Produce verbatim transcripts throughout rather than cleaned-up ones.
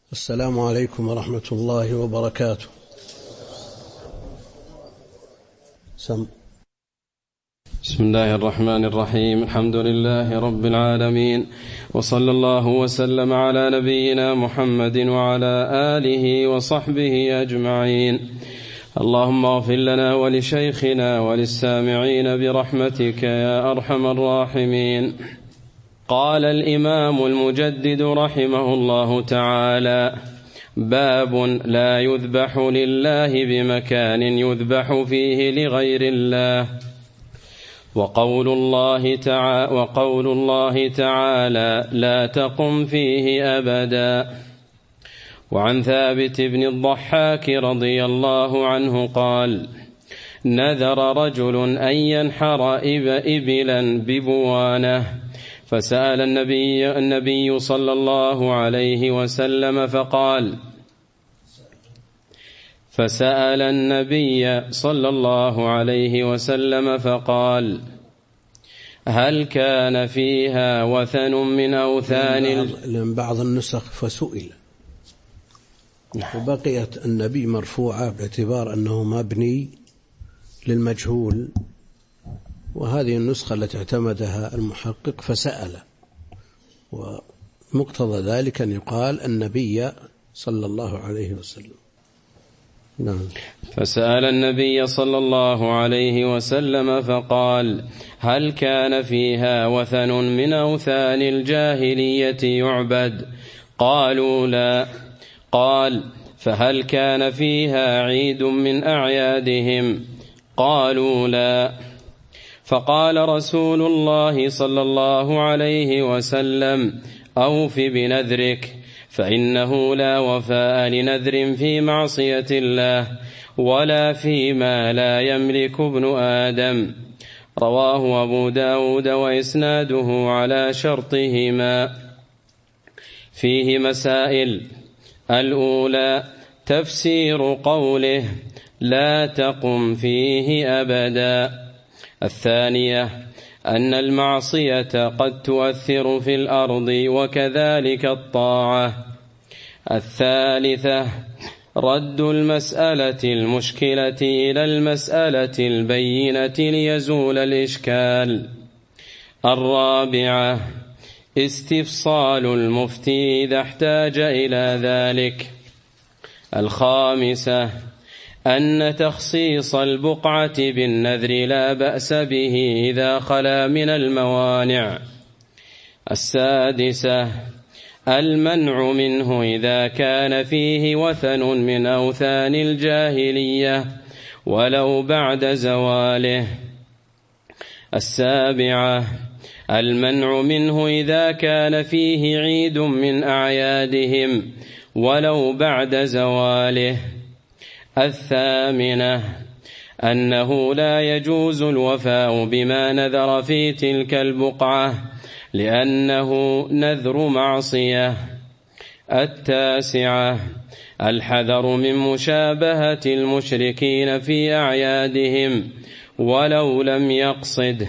السلام عليكم ورحمة الله وبركاته. سم. بسم الله الرحمن الرحيم. الحمد لله رب العالمين، وصلى الله وسلم على نبينا محمد وعلى آله وصحبه أجمعين. اللهم اغفر لنا ولشيخنا وللسامعين برحمتك يا أرحم الراحمين. قال الإمام المجدد رحمه الله تعالى: باب لا يذبح لله بمكان يذبح فيه لغير الله. وقول الله تعالى, وقول الله تعالى لا تقم فيه أبدا. وعن ثابت بن الضحاك رضي الله عنه قال: نذر رجل أن ينحر إبلا ببوانه، فسأل النبي, النبي صلى الله عليه وسلم فقال فسأل النبي صلى الله عليه وسلم فقال هل كان فيها وثن من أوثان من بعض النسخ فسئل، وبقيت النبي مرفوعة باعتبار أنه مبني للمجهول، وهذه النسخة التي اعتمدها المحقق فسأل، ومقتضى ذلك أن يقال النبي صلى الله عليه وسلم. نعم. فسأل النبي صلى الله عليه وسلم فقال هل كان فيها وثن من أوثان الجاهلية يعبد؟ قالوا لا. قال فهل كان فيها عيد من أعيادهم؟ قالوا لا. فقال رسول الله صلى الله عليه وسلم أوف بنذرك، فإنه لا وفاء لنذر في معصية الله ولا فيما لا يملك ابن آدم. رواه أبو داود وإسناده على شرطهما. فيه مسائل: الأولى تفسير قوله لا تقم فيه أبدا. الثانية أن المعصية قد تؤثر في الأرض وكذلك الطاعة. الثالثة رد المسألة المشكلة إلى المسألة البينة ليزول الإشكال. الرابعة استفصال المفتي إذا احتاج إلى ذلك. الخامسة أن تخصيص البقعة بالنذر لا بأس به إذا خلا من الموانع. السادسة المنع منه إذا كان فيه وثن من أوثان الجاهلية ولو بعد زواله. السابعة المنع منه إذا كان فيه عيد من أعيادهم ولو بعد زواله. الثامنة أنه لا يجوز الوفاء بما نذر في تلك البقعة لأنه نذر معصية. التاسعة الحذر من مشابهة المشركين في أعيادهم ولو لم يقصد.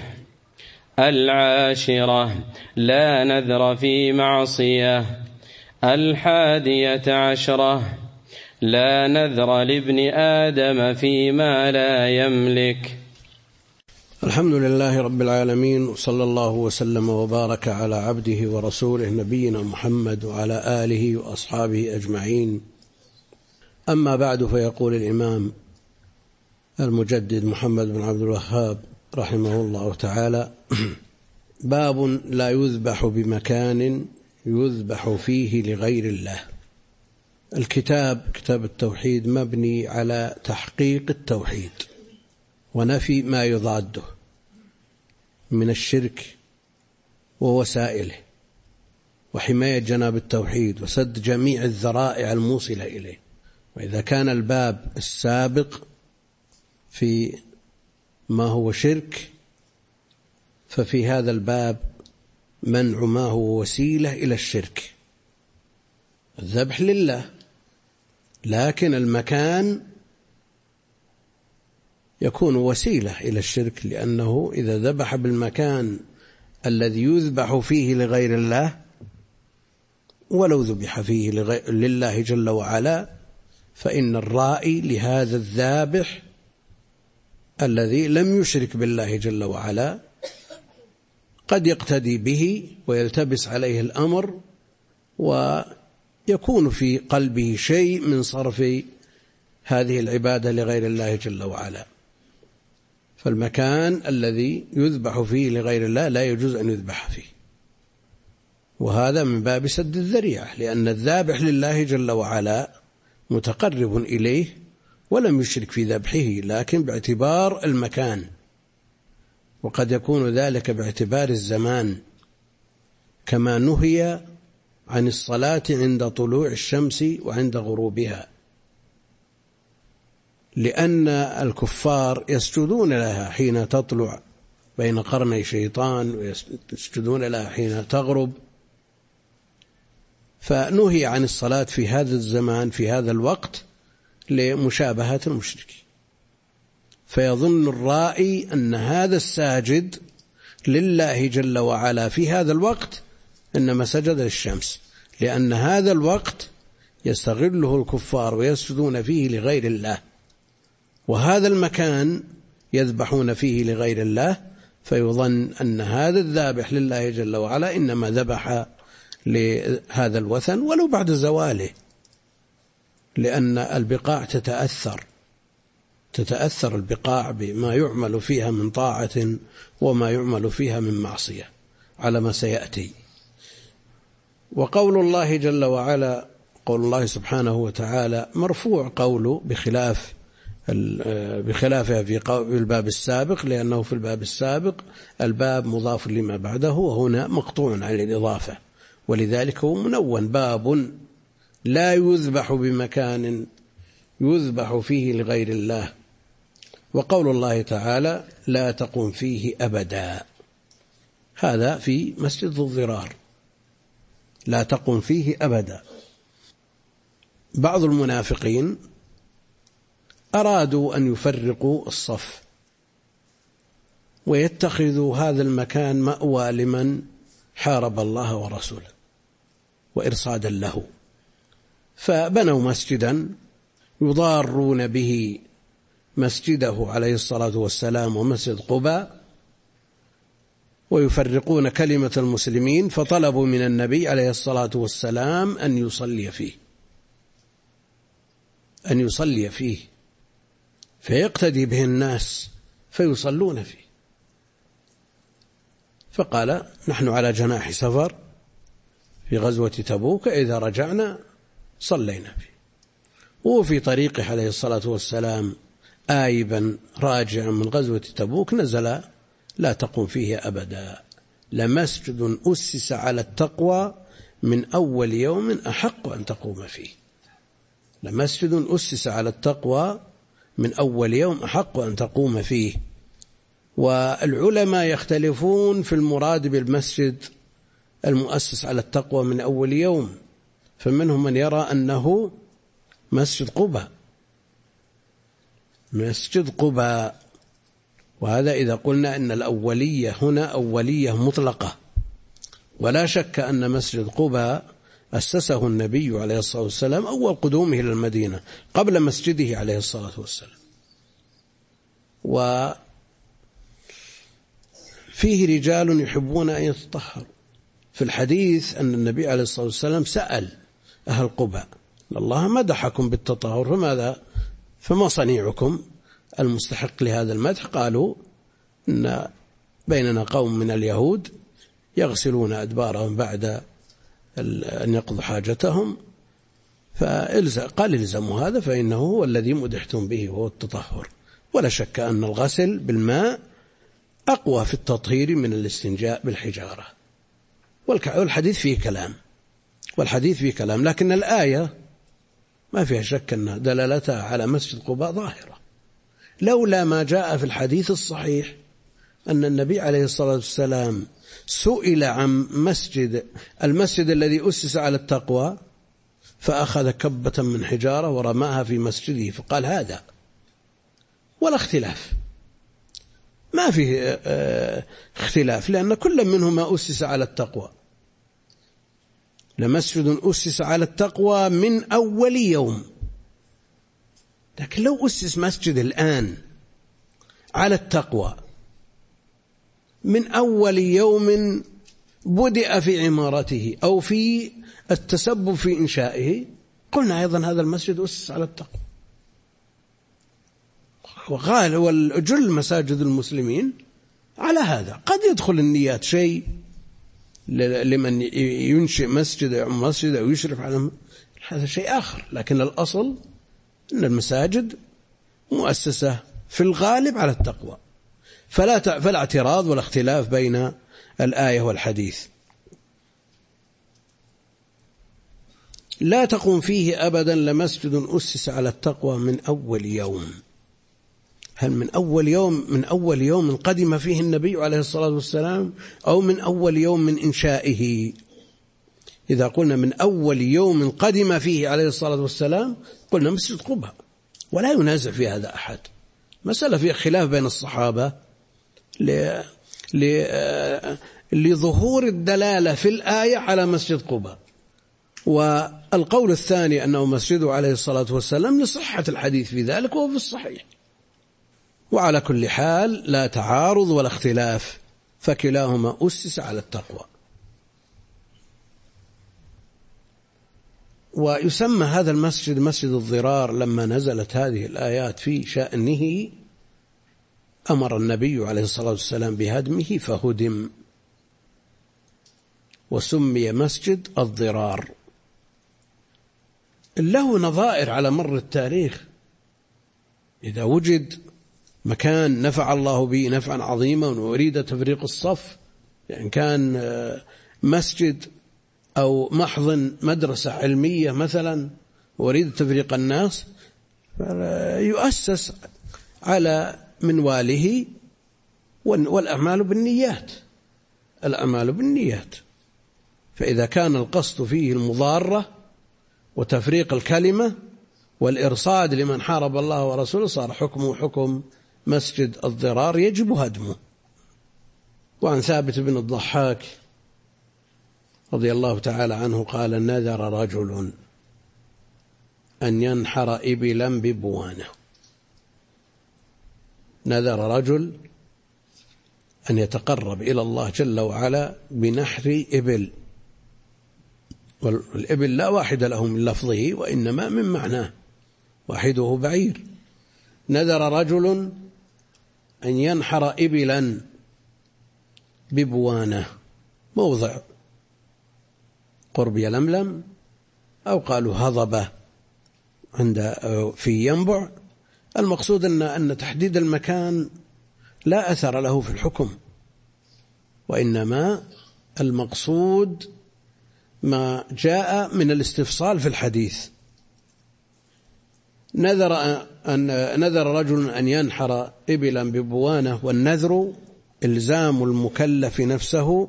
العاشرة لا نذر في معصية. الحادية عشرة لا نذر لابن آدم فيما لا يملك. الحمد لله رب العالمين، وصلى الله وسلم وبارك على عبده ورسوله نبينا محمد وعلى آله وأصحابه أجمعين. أما بعد، فيقول الإمام المجدد محمد بن عبد الوهاب رحمه الله تعالى: باب لا يذبح بمكان يذبح فيه لغير الله. الكتاب كتاب التوحيد مبني على تحقيق التوحيد ونفي ما يضاده من الشرك ووسائله، وحماية جناب التوحيد وسد جميع الذرائع الموصلة إليه. وإذا كان الباب السابق في ما هو شرك، ففي هذا الباب منع ما هو وسيلة إلى الشرك. الذبح لله، لكن المكان يكون وسيلة إلى الشرك، لأنه إذا ذبح بالمكان الذي يذبح فيه لغير الله ولو ذبح فيه لله جل وعلا فإن الرائي لهذا الذابح الذي لم يشرك بالله جل وعلا قد يقتدي به ويلتبس عليه الأمر ويكون في قلبه شيء من صرف هذه العبادة لغير الله جل وعلا. فالمكان الذي يذبح فيه لغير الله لا يجوز أن يذبح فيه، وهذا من باب سد الذريعة، لأن الذابح لله جل وعلا متقرب إليه ولم يشرك في ذبحه، لكن باعتبار المكان، وقد يكون ذلك باعتبار الزمان، كما نهي عن الصلاة عند طلوع الشمس وعند غروبها، لأن الكفار يسجدون لها حين تطلع بين قرني شيطان ويسجدون لها حين تغرب، فنهي عن الصلاة في هذا الزمان في هذا الوقت لمشابهة المشركين. فيظن الرائي أن هذا الساجد لله جل وعلا في هذا الوقت إنما سجد للشمس، لأن هذا الوقت يستغله الكفار ويسجدون فيه لغير الله، وهذا المكان يذبحون فيه لغير الله، فيظن أن هذا الذابح لله جل وعلا إنما ذبح لهذا الوثن ولو بعد زواله، لأن البقاع تتأثر تتأثر البقاع بما يعمل فيها من طاعة وما يعمل فيها من معصية على ما سيأتي. وقول الله جل وعلا، قول الله سبحانه وتعالى مرفوع قوله بخلاف بخلافها في الباب السابق، لأنه في الباب السابق الباب مضاف لما بعده، وهنا مقطوع عن الإضافة، ولذلك هو منون باب لا يذبح بمكان يذبح فيه لغير الله. وقول الله تعالى لا تقم فيه أبدا، هذا في مسجد ذو الضرار، لا تقم فيه أبدا. بعض المنافقين أرادوا أن يفرقوا الصف ويتخذوا هذا المكان مأوى لمن حارب الله ورسوله وإرصادا له، فبنوا مسجدا يضارون به مسجده عليه الصلاة والسلام ومسجد قباء، ويفرقون كلمة المسلمين، فطلبوا من النبي عليه الصلاة والسلام أن يصلي فيه أن يصلي فيه فيقتدي به الناس فيصلون فيه. فقال نحن على جناح سفر في غزوة تبوك، إذا رجعنا صلينا فيه. وفي طريقه عليه الصلاة والسلام آيبا راجعا من غزوة تبوك نزل لا تقوم فيه أبدا، لمسجد أسس على التقوى من أول يوم أحق أن تقوم فيه، لمسجد أسس على التقوى من أول يوم أحق أن تقوم فيه. والعلماء يختلفون في المراد بالمسجد المؤسس على التقوى من أول يوم، فمنهم من يرى أنه مسجد قباء مسجد قباء وهذا إذا قلنا أن الأولية هنا أولية مطلقة، ولا شك أن مسجد قباء أسسه النبي عليه الصلاة والسلام أول قدومه إلى المدينة قبل مسجده عليه الصلاة والسلام. وفيه رجال يحبون أن يتطهروا، في الحديث أن النبي عليه الصلاة والسلام سأل أهل قباء الله مدحكم بالتطهر فماذا فما صنيعكم المستحق لهذا المدح؟ قالوا إن بيننا قوم من اليهود يغسلون أدبارهم بعد أن يقضوا حاجتهم، فقال الزموا هذا فإنه هو الذي مدحتم به وهو التطهر. ولا شك أن الغسل بالماء أقوى في التطهير من الاستنجاء بالحجارة، والحديث فيه كلام والحديث فيه كلام لكن الآية ما فيها شك أن دلالتها على مسجد قباء ظاهرة، لولا ما جاء في الحديث الصحيح أن النبي عليه الصلاة والسلام سئل عن مسجد المسجد الذي أسس على التقوى فأخذ كبة من حجارة ورماها في مسجده فقال هذا، ولا اختلاف، ما فيه اختلاف، لأن كل منهما أسس على التقوى، لمسجد أسس على التقوى من أول يوم. لكن لو أسس مسجد الآن على التقوى من أول يوم بدأ في عمارته أو في التسبب في إنشائه، قلنا أيضا هذا المسجد أسس على التقوى. وقال والجل مساجد المسلمين على هذا. قد يدخل النيات شيء لمن ينشئ مسجد أو مسجد أو يشرف على هذا شيء آخر، لكن الأصل أن المساجد مؤسسة في الغالب على التقوى، فلا فلا اعتراض ولا اختلاف بين الآية والحديث. لا تقوم فيه أبدا لمسجد أسس على التقوى من أول يوم. هل من أول يوم من أول يوم قدم فيه النبي عليه الصلاة والسلام أو من أول يوم من إنشائه؟ إذا قلنا من أول يوم قدم فيه عليه الصلاة والسلام قلنا مسجد قباء، ولا ينازع في هذا أحد. مسألة فيها خلاف بين الصحابة ل... ل... لظهور الدلالة في الآية على مسجد قباء، والقول الثاني أنه مسجده عليه الصلاة والسلام لصحة الحديث في ذلك وهو في الصحيح. وعلى كل حال لا تعارض ولا اختلاف، فكلاهما أسس على التقوى. ويسمى هذا المسجد مسجد الضرار لما نزلت هذه الآيات في شأنه أمر النبي عليه الصلاة والسلام بهدمه فهدم، وسمي مسجد الضرار. له نظائر على مر التاريخ. إذا وجد مكان نفع الله به نفعا عظيما وأريد تفريق الصف، يعني كان مسجد أو محضن مدرسة علمية مثلا وأريد تفريق الناس، يؤسس على منواله، والأعمال بالنيات، الأعمال بالنيات. فإذا كان القصد فيه المضارة وتفريق الكلمة والإرصاد لمن حارب الله ورسوله صار حكمه حكم مسجد الضرار يجب هدمه. وعن ثابت بن الضحاك رضي الله تعالى عنه قال: نذر رجل أن ينحر إبلا ببوانه. نذر رجل أن يتقرب إلى الله جل وعلا بنحر إبل، والإبل لا واحد له من لفظه وإنما من معناه، واحده بعير. نذر رجل أن ينحر إبلا ببوانه، موضع قرب يلملم، أو قالوا هضبة عند في ينبع. المقصود أن أن تحديد المكان لا أثر له في الحكم، وإنما المقصود ما جاء من الاستفصال في الحديث. نذر أن نذر رجل أن ينحر إبلا ببوانه، والنذر إلزام المكلف نفسه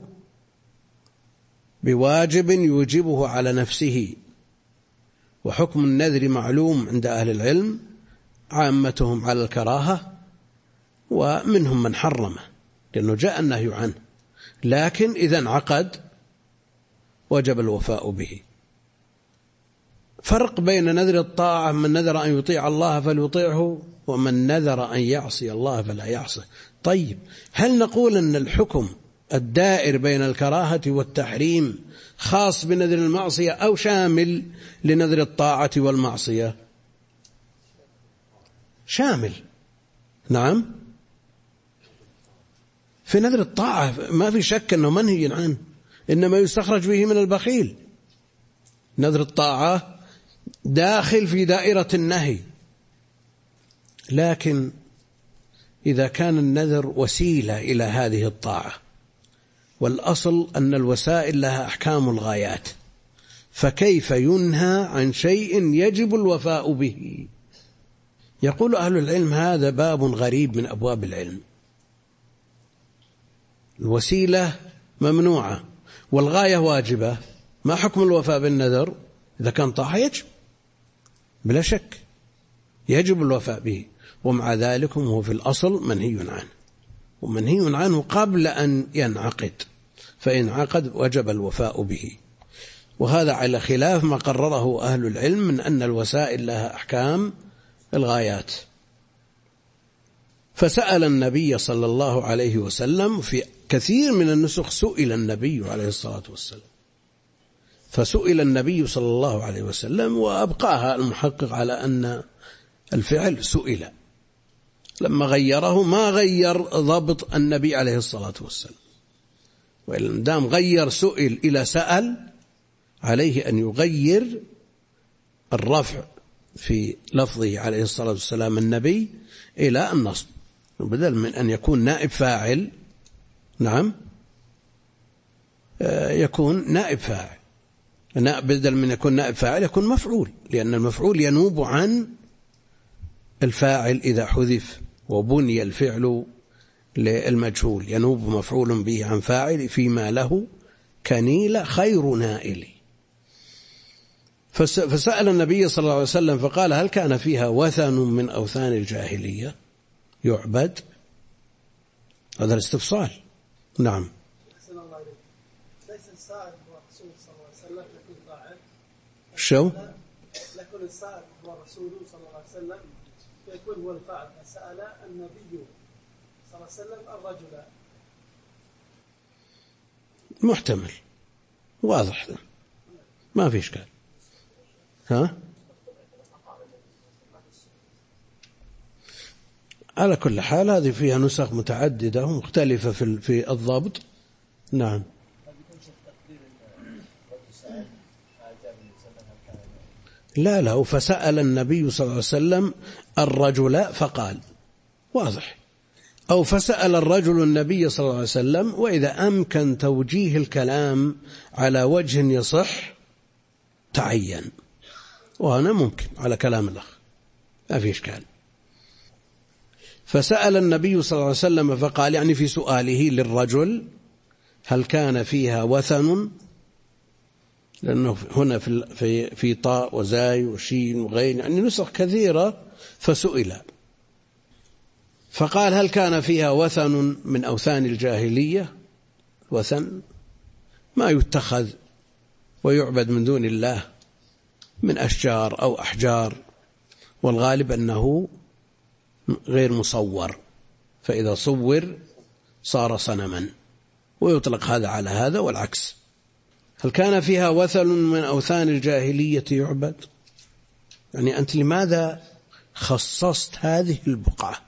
بواجب يوجبه على نفسه. وحكم النذر معلوم عند أهل العلم، عامتهم على الكراهة ومنهم من حرمه لأنه جاء النهي عنه، لكن إذا انعقد وجب الوفاء به. فرق بين نذر الطاعة: من نذر أن يطيع الله فليطيعه، ومن نذر أن يعصي الله فلا يعصه. طيب، هل نقول أن الحكم الدائر بين الكراهة والتحريم خاص بنذر المعصية أو شامل لنذر الطاعة والمعصية؟ شامل، نعم. في نذر الطاعة ما في شك أنه منهي عنه، إنما يستخرج به من البخيل. نذر الطاعة داخل في دائرة النهي، لكن إذا كان النذر وسيلة إلى هذه الطاعة، والأصل أن الوسائل لها أحكام الغايات، فكيف ينهى عن شيء يجب الوفاء به؟ يقول أهل العلم هذا باب غريب من أبواب العلم. الوسيلة ممنوعة والغاية واجبة، ما حكم الوفاء بالنذر؟ إذا كان طاعة يجب بلا شك، يجب الوفاء به، ومع ذلك هو في الأصل منهي عنه، ومنهي عنه قبل أن ينعقد، فإن عقد وجب الوفاء به. وهذا على خلاف ما قرره أهل العلم من أن الوسائل لها أحكام الغايات. فسأل النبي صلى الله عليه وسلم في كثير من النسخ سئل النبي عليه الصلاة والسلام، فسئل النبي صلى الله عليه وسلم وأبقاها المحقق على أن الفعل سئل، لما غيره ما غير ضبط النبي عليه الصلاة والسلام، وإن دام غير سئل إلى سأل عليه أن يغير الرفع في لفظه عليه الصلاة والسلام النبي إلى النصب، بدل من أن يكون نائب فاعل نعم يكون نائب فاعل، بدل من يكون نائب فاعل يكون مفعول، لأن المفعول ينوب عن الفاعل إذا حذف وبني الفعل للمجهول، ينوب مفعول به عن فاعل فيما له كنيل خير نائل. فسأل النبي صلى الله عليه وسلم فقال هل كان فيها وثن من أوثان الجاهلية يعبد؟ هذا الاستفصال. نعم. ليس السائل هو الرسول صلى الله عليه وسلم لكن فاعل. شو؟ لكن السائل هو الرسول صلى الله عليه وسلم يكون هو الفاعل، فسأل النبي صلى الله عليه وسلم الرجل. محتمل واضح ده. ما في إشكال. ها؟ على كل حال هذه فيها نسخ متعددة ومختلفة في في الضبط. نعم. لا لا فسأل النبي صلى الله عليه وسلم الرجل فقال، واضح. أو فسأل الرجل النبي صلى الله عليه وسلم، وإذا أمكن توجيه الكلام على وجه يصح تعين، وأنا ممكن على كلام الأخ ما في إشكال. فسأل النبي صلى الله عليه وسلم فقال، يعني في سؤاله للرجل هل كان فيها وثن، لأنه هنا في في في طاء وزاي وشين وغين يعني نسخ كثيرة، فسئل فقال هل كان فيها وثن من أوثان الجاهلية؟ وثن ما يتخذ ويعبد من دون الله من أشجار أو أحجار، والغالب أنه غير مصور، فإذا صور صار صنما، ويطلق هذا على هذا والعكس. هل كان فيها وثن من أوثان الجاهلية يعبد؟ يعني أنت لماذا خصصت هذه البقعة؟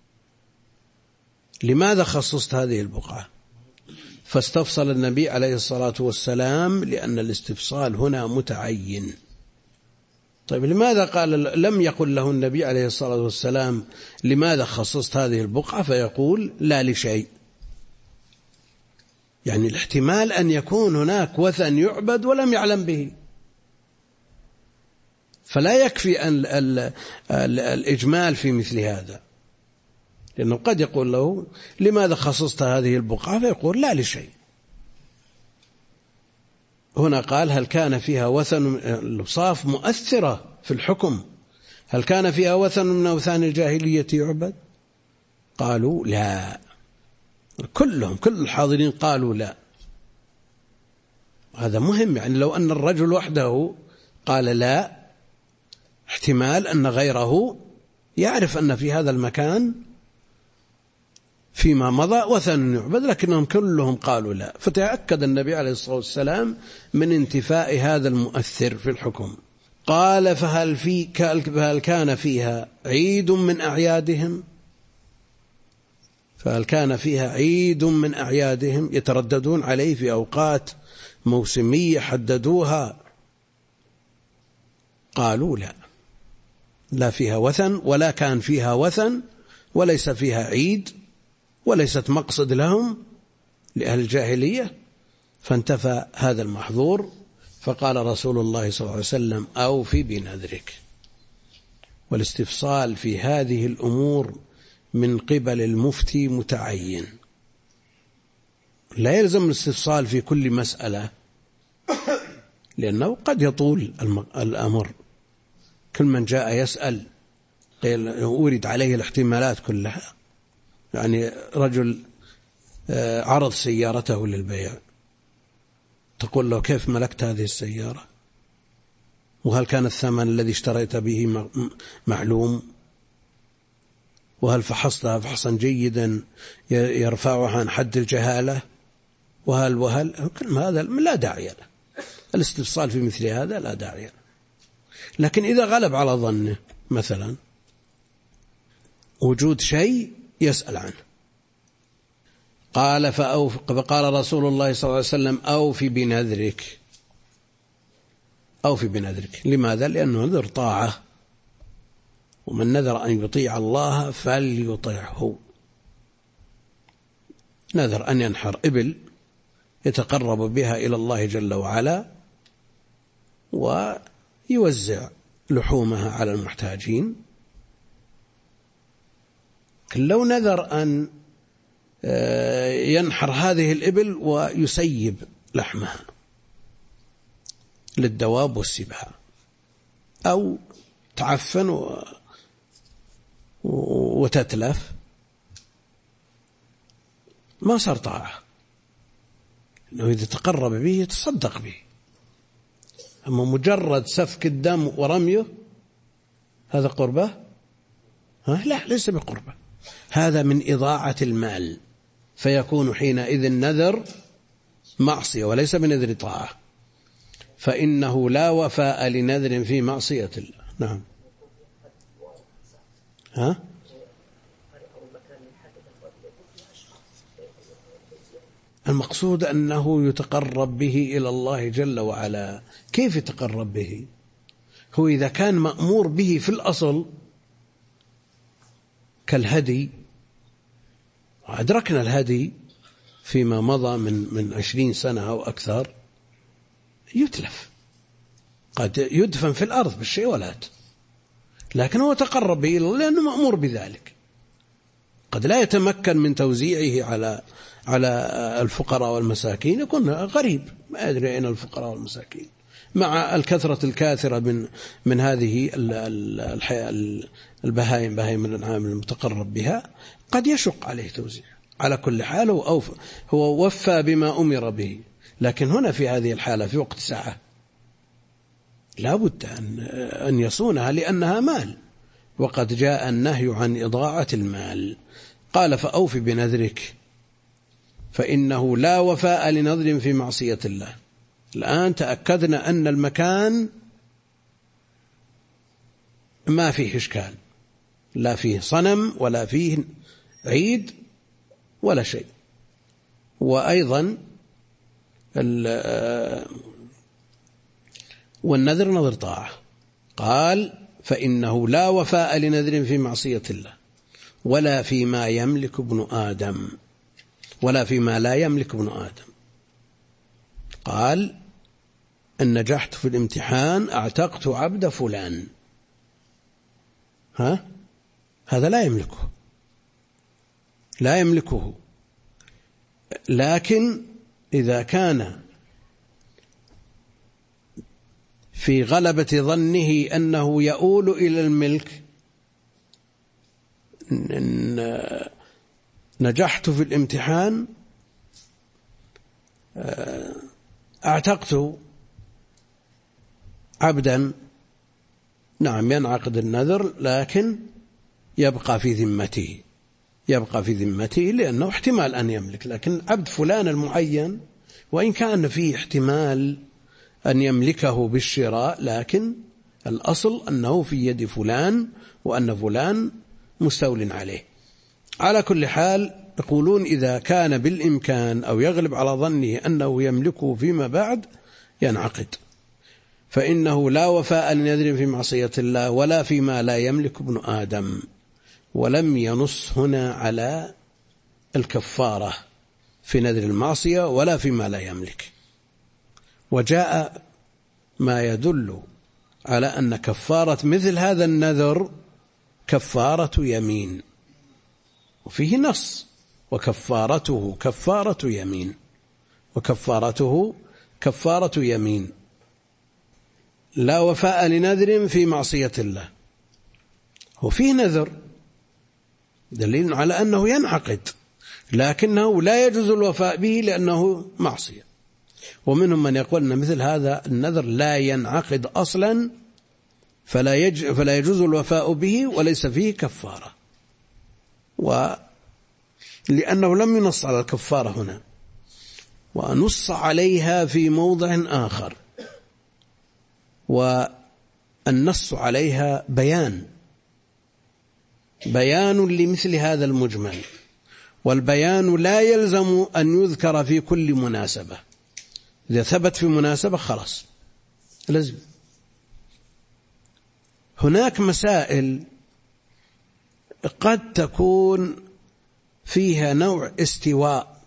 لماذا خصصت هذه البقعة؟ فاستفصل النبي عليه الصلاة والسلام لأن الاستفصال هنا متعين. طيب لماذا قال لم يقل له النبي عليه الصلاة والسلام لماذا خصصت هذه البقعة فيقول لا لشيء؟ يعني الاحتمال أن يكون هناك وثن يعبد ولم يعلم به، فلا يكفي أن الإجمال في مثل هذا، لأنه قد يقول له لماذا خصصت هذه البقعة فيقول لا لشيء. هنا قال هل كان فيها وثن، الأوصاف مؤثرة في الحكم، هل كان فيها وثن من أوثان الجاهلية يعبد؟ قالوا لا، كلهم كل الحاضرين قالوا لا. هذا مهم، يعني لو أن الرجل وحده قال لا، احتمال أن غيره يعرف أن في هذا المكان فيما مضى وثن يعبد، لكنهم كلهم قالوا لا، فتأكد النبي عليه الصلاة والسلام من انتفاء هذا المؤثر في الحكم. قال فهل, في فهل كان فيها عيد من أعيادهم؟ فهل كان فيها عيد من أعيادهم يترددون عليه في أوقات موسمية حددوها؟ قالوا لا، لا فيها وثن ولا كان فيها وثن وليس فيها عيد وليست مقصد لهم لأهل الجاهلية، فانتفى هذا المحظور. فقال رسول الله صلى الله عليه وسلم أوفي بنذرك. والاستفصال في هذه الأمور من قبل المفتي متعين، لا يلزم الاستفصال في كل مسألة، لأنه قد يطول الأمر. كل من جاء يسأل أورد عليه الاحتمالات كلها. يعني رجل عرض سيارته للبيع، تقول له كيف ملكت هذه السيارة؟ وهل كان الثمن الذي اشتريت به معلوم؟ وهل فحصتها فحصا جيدا يرفعها عن حد الجهالة؟ وهل وهل هذا لا داعي له. الاستفصال في مثل هذا لا داعي له. لكن إذا غلب على ظنه مثلا وجود شيء يسأل عنه، قال فأوف، فقال رسول الله صلى الله عليه وسلم أوفي بنذرك، أوفي بنذرك. لماذا؟ لأنه نذر طاعة، ومن نذر أن يطيع الله فليطيعه. نذر أن ينحر إبل يتقرب بها إلى الله جل وعلا ويوزع لحومها على المحتاجين. لو نذر أن ينحر هذه الإبل ويسيب لحمها للدواب والسباع، أو تعفن و... وتتلف، ما صار طاعة، إنه إذا تقرب به يتصدق به. أما مجرد سفك الدم ورميه هذا قربة؟ ها؟ لا، ليس بقربة، هذا من إضاعة المال، فيكون حينئذ النذر معصية وليس بنذر طاعة، فإنه لا وفاء لنذر في معصية الله. نعم. ها؟ المقصود أنه يتقرب به إلى الله جل وعلا. كيف يتقرب به؟ هو إذا كان مأمور به في الأصل كالهدي، وأدركنا الهدي فيما مضى من من عشرين سنة أو أكثر، يتلف، قد يدفن في الأرض بالشيولات، لكن هو تقرب به لأنه مأمور بذلك. قد لا يتمكن من توزيعه على على الفقراء والمساكين، يكون غريب ما يدري أين الفقراء والمساكين، مع الكثرة الكاثرة من من هذه البهائم بهائم الأنعام المتقرب بها، قد يشق عليه توزيع. على كل حال هو, هو وفى بما أمر به، لكن هنا في هذه الحالة في وقت ساعة لا بد أن أن يصونها لأنها مال، وقد جاء النهي عن إضاعة المال. قال فأوفي بنذرك فإنه لا وفاء لنذر في معصية الله. الآن تأكدنا أن المكان ما فيه إشكال، لا فيه صنم ولا فيه عيد ولا شيء. وأيضا والنذر نذر طاعة. قال فإنه لا وفاء لنذر في معصية الله ولا فيما يملك ابن آدم، ولا فيما لا يملك ابن آدم. قال إن نجحت في الامتحان أعتقت عبد فلان، ها؟ هذا لا يملكه، لا يملكه. لكن إذا كان في غلبة ظنه أنه يؤول إلى الملك، إن نجحت في الامتحان أعتقت عبدا، نعم ينعقد النذر لكن يبقى في ذمته، يبقى في ذمته لأنه احتمال أن يملك. لكن عبد فلان المعين وإن كان فيه احتمال أن يملكه بالشراء، لكن الأصل أنه في يد فلان وأن فلان مستول عليه. على كل حال يقولون إذا كان بالإمكان أو يغلب على ظنه أنه يملكه فيما بعد ينعقد، فإنه لا وفاء لنذر في معصية الله ولا فيما لا يملك ابن آدم. ولم ينص هنا على الكفارة في نذر المعصية ولا فيما لا يملك. وجاء ما يدل على أن كفارة مثل هذا النذر كفارة يمين، وفيه نص وكفارته كفارة يمين، وكفارته كفارة يمين. لا وفاء لنذر في معصية الله، وفيه نذر دليل على أنه ينعقد، لكنه لا يجوز الوفاء به لأنه معصية. ومنهم من يقول أن مثل هذا النذر لا ينعقد أصلا فلا, يج فلا يجوز الوفاء به وليس فيه كفارة، ولأنه لم ينص على الكفارة هنا، ونص عليها في موضع آخر، والنص عليها بيان بيان لمثل هذا المجمل، والبيان لا يلزم أن يذكر في كل مناسبة، إذا ثبت في مناسبة خلاص لازم. هناك مسائل قد تكون فيها نوع استواء،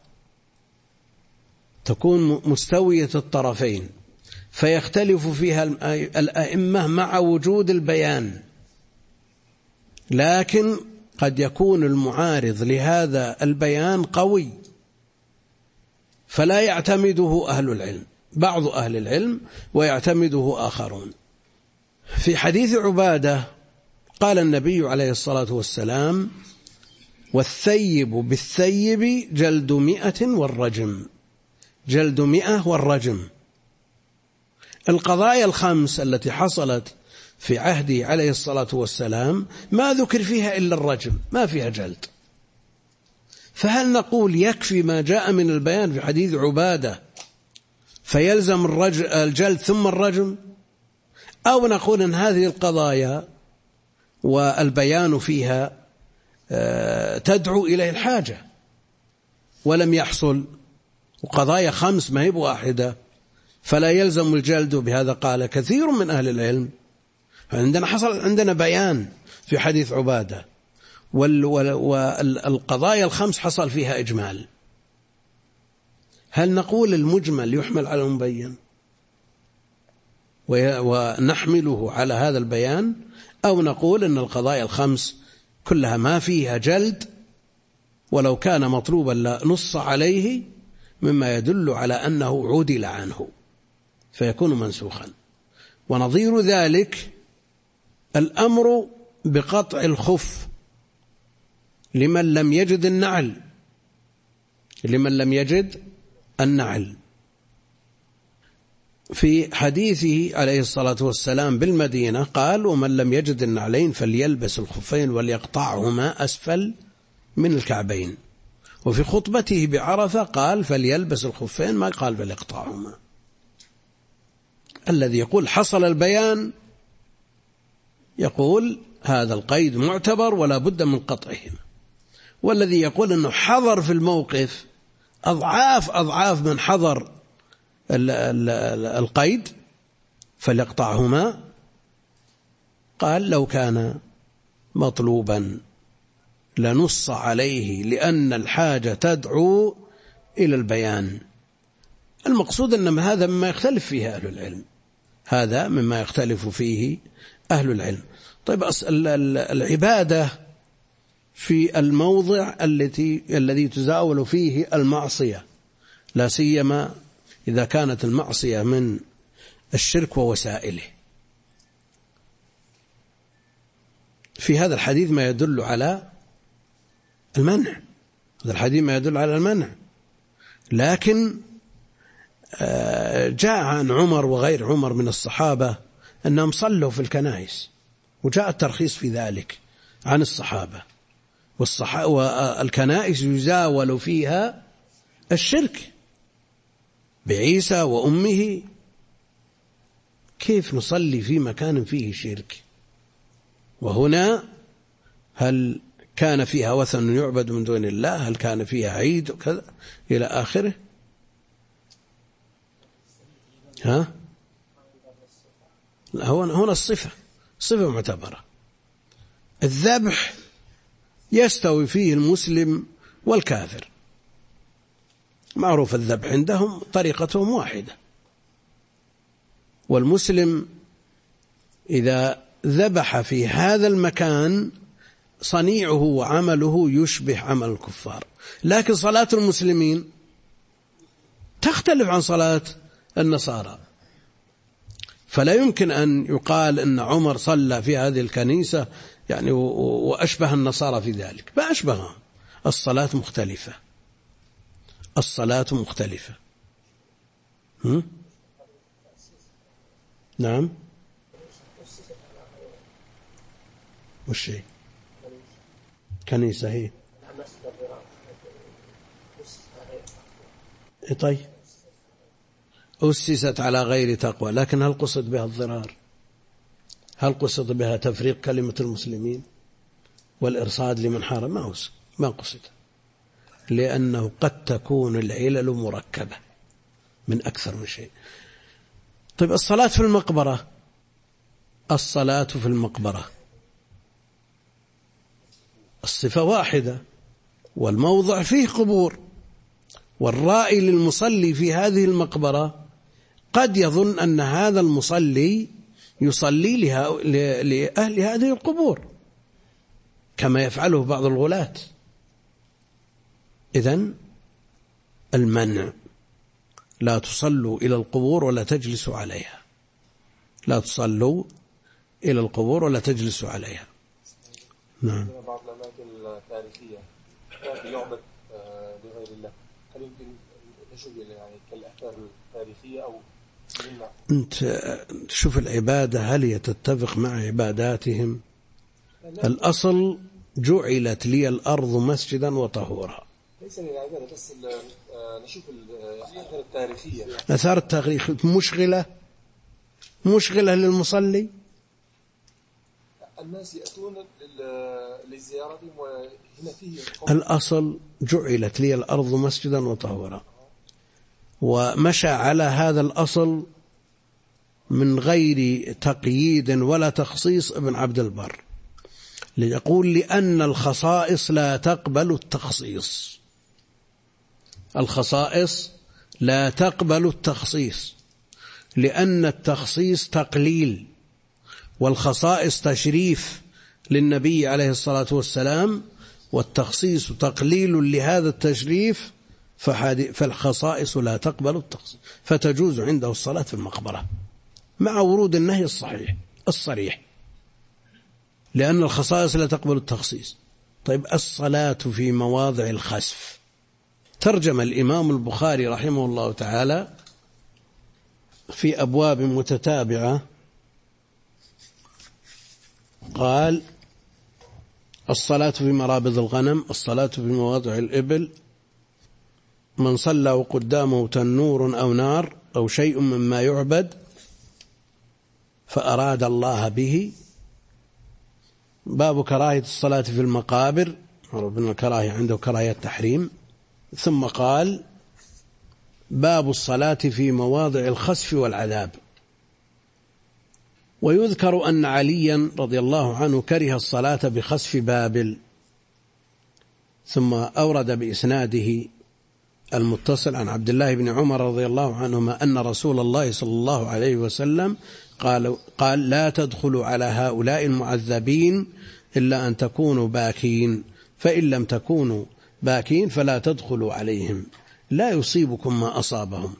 تكون مستوية الطرفين، فيختلف فيها الأئمة مع وجود البيان، لكن قد يكون المعارض لهذا البيان قوي فلا يعتمده أهل العلم، بعض أهل العلم، ويعتمده آخرون. في حديث عبادة قال النبي عليه الصلاة والسلام: والثيب بالثيب جلد مئة والرجم، جلد مئة والرجم. القضايا الخمس التي حصلت في عهده عليه الصلاة والسلام ما ذكر فيها إلا الرجم، ما فيها جلد. فهل نقول يكفي ما جاء من البيان في حديث عبادة فيلزم الجلد ثم الرجم، أو نقول أن هذه القضايا والبيان فيها تدعو إليه الحاجة ولم يحصل، وقضايا خمس ما هي بواحدة فلا يلزم الجلد؟ بهذا قال كثير من أهل العلم. عندنا حصل عندنا بيان في حديث عبادة، والقضايا الخمس حصل فيها إجمال. هل نقول المجمل يحمل على المبين ونحمله على هذا البيان، أو نقول أن القضايا الخمس كلها ما فيها جلد ولو كان مطلوبا لا نص عليه، مما يدل على أنه عدل عنه فيكون منسوخا؟ ونظير ذلك الأمر بقطع الخف لمن لم يجد النعل، لمن لم يجد النعل. في حديثه عليه الصلاة والسلام بالمدينة قال: ومن لم يجد النعلين فليلبس الخفين وليقطعهما أسفل من الكعبين. وفي خطبته بعرفة قال: فليلبس الخفين، ما قال فليقطعهما. الذي يقول حصل البيان يقول هذا القيد معتبر ولا بد من قطعهما، والذي يقول أنه حضر في الموقف أضعاف أضعاف من حضر القيد فليقطعهما، قال لو كان مطلوبا لنص عليه لأن الحاجة تدعو إلى البيان. المقصود أن هذا مما يختلف فيه أهل العلم، هذا مما يختلف فيه أهل العلم. طيب العبادة في الموضع التي الذي تزاول فيه المعصية، لا سيما إذا كانت المعصية من الشرك ووسائله، في هذا الحديث ما يدل على المنع، هذا الحديث ما يدل على المنع، لكن جاء عن عمر وغير عمر من الصحابة أنهم صلوا في الكنائس، وجاء الترخيص في ذلك عن الصحابة، والكنائس يزاول فيها الشرك بعيسى وأمه، كيف نصلي في مكان فيه شرك؟ وهنا هل كان فيها وثن يعبد من دون الله؟ هل كان فيها عيد وكذا إلى آخره؟ ها؟ هنا الصفة صفة معتبرة. الذبح يستوي فيه المسلم والكافر، معروف الذبح عندهم طريقتهم واحدة، والمسلم إذا ذبح في هذا المكان صنيعه وعمله يشبه عمل الكفار، لكن صلاة المسلمين تختلف عن صلاة النصارى، فلا يمكن أن يقال أن عمر صلى في هذه الكنيسة يعني وأشبه النصارى في ذلك، ما أشبههم. الصلاة مختلفة، الصلاة مختلفة. هم؟ نعم. وش هي؟ كنيسة هي. طيب أسست على غير تقوى، لكن هل قصد بها الضرار؟ هل قصد بها تفريق كلمة المسلمين والإرصاد لمن حارب؟ ما قصد ما قصد لأنه قد تكون العلل مركبة من أكثر من شيء. طيب الصلاة في المقبرة، الصلاة في المقبرة الصفة واحدة والموضع فيه قبور، والرائي للمصلي في هذه المقبرة قد يظن أن هذا المصلي يصلي لأهل هذه القبور كما يفعله بعض الغلاة. إذن المنع: لا تصلوا إلى القبور ولا تجلسوا عليها، لا تصلوا إلى القبور ولا تجلسوا عليها. نعم. بعض الأماكن التاريخية يعبد لغير الله، هل يمكن نشوف يعني كالآثار التاريخية أو نمنع؟ أنت تشوف العبادة هل هي تتفق مع عباداتهم؟ الأصل: جعلت لي الأرض مسجدا وطهورا. ليس للعبادة بس، نشوف الآثار التاريخية. الآثار التاريخية مشغلة مشغلة للمصلي. الناس يأتون لزيارتهم وهنا فيه الأصل: جعلت لي الأرض مسجدا وطهورا، ومشى على هذا الأصل من غير تقييد ولا تخصيص ابن عبد البر، ليقول لأن الخصائص لا تقبل التخصيص. الخصائص لا تقبل التخصيص، لأن التخصيص تقليل والخصائص تشريف للنبي عليه الصلاة والسلام، والتخصيص تقليل لهذا التشريف، فالخصائص لا تقبل التخصيص، فتجوز عنده الصلاة في المقبرة مع ورود النهي الصحيح الصريح، لأن الخصائص لا تقبل التخصيص. طيب الصلاة في مواضع الخسف، ترجم الإمام البخاري رحمه الله تعالى في أبواب متتابعة، قال: الصلاة في مرابض الغنم، الصلاة في مواضع الإبل، من صلى وقدامه تنور أو نار أو شيء مما يعبد فأراد الله به. باب كراهية الصلاة في المقابر، ربنا الكراهية عنده كراهية التحريم. ثم قال: باب الصلاة في مواضع الخسف والعذاب. ويذكر أن عليا رضي الله عنه كره الصلاة بخسف بابل. ثم أورد بإسناده المتصل عن عبد الله بن عمر رضي الله عنهما أن رسول الله صلى الله عليه وسلم قال, قال: لا تدخلوا على هؤلاء المعذبين إلا أن تكونوا باكين، فإن لم تكونوا باكين فلا تدخلوا عليهم، لا يصيبكم ما أصابهم.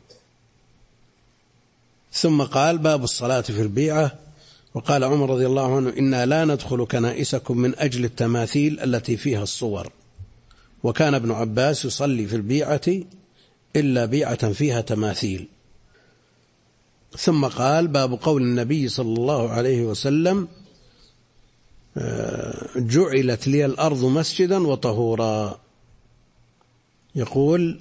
ثم قال: باب الصلاة في البيعة. وقال عمر رضي الله عنه: إنا لا ندخل كنائسكم من أجل التماثيل التي فيها الصور. وكان ابن عباس يصلي في البيعة إلا بيعة فيها تماثيل. ثم قال: باب قول النبي صلى الله عليه وسلم: جعلت لي الأرض مسجدا وطهورا. يقول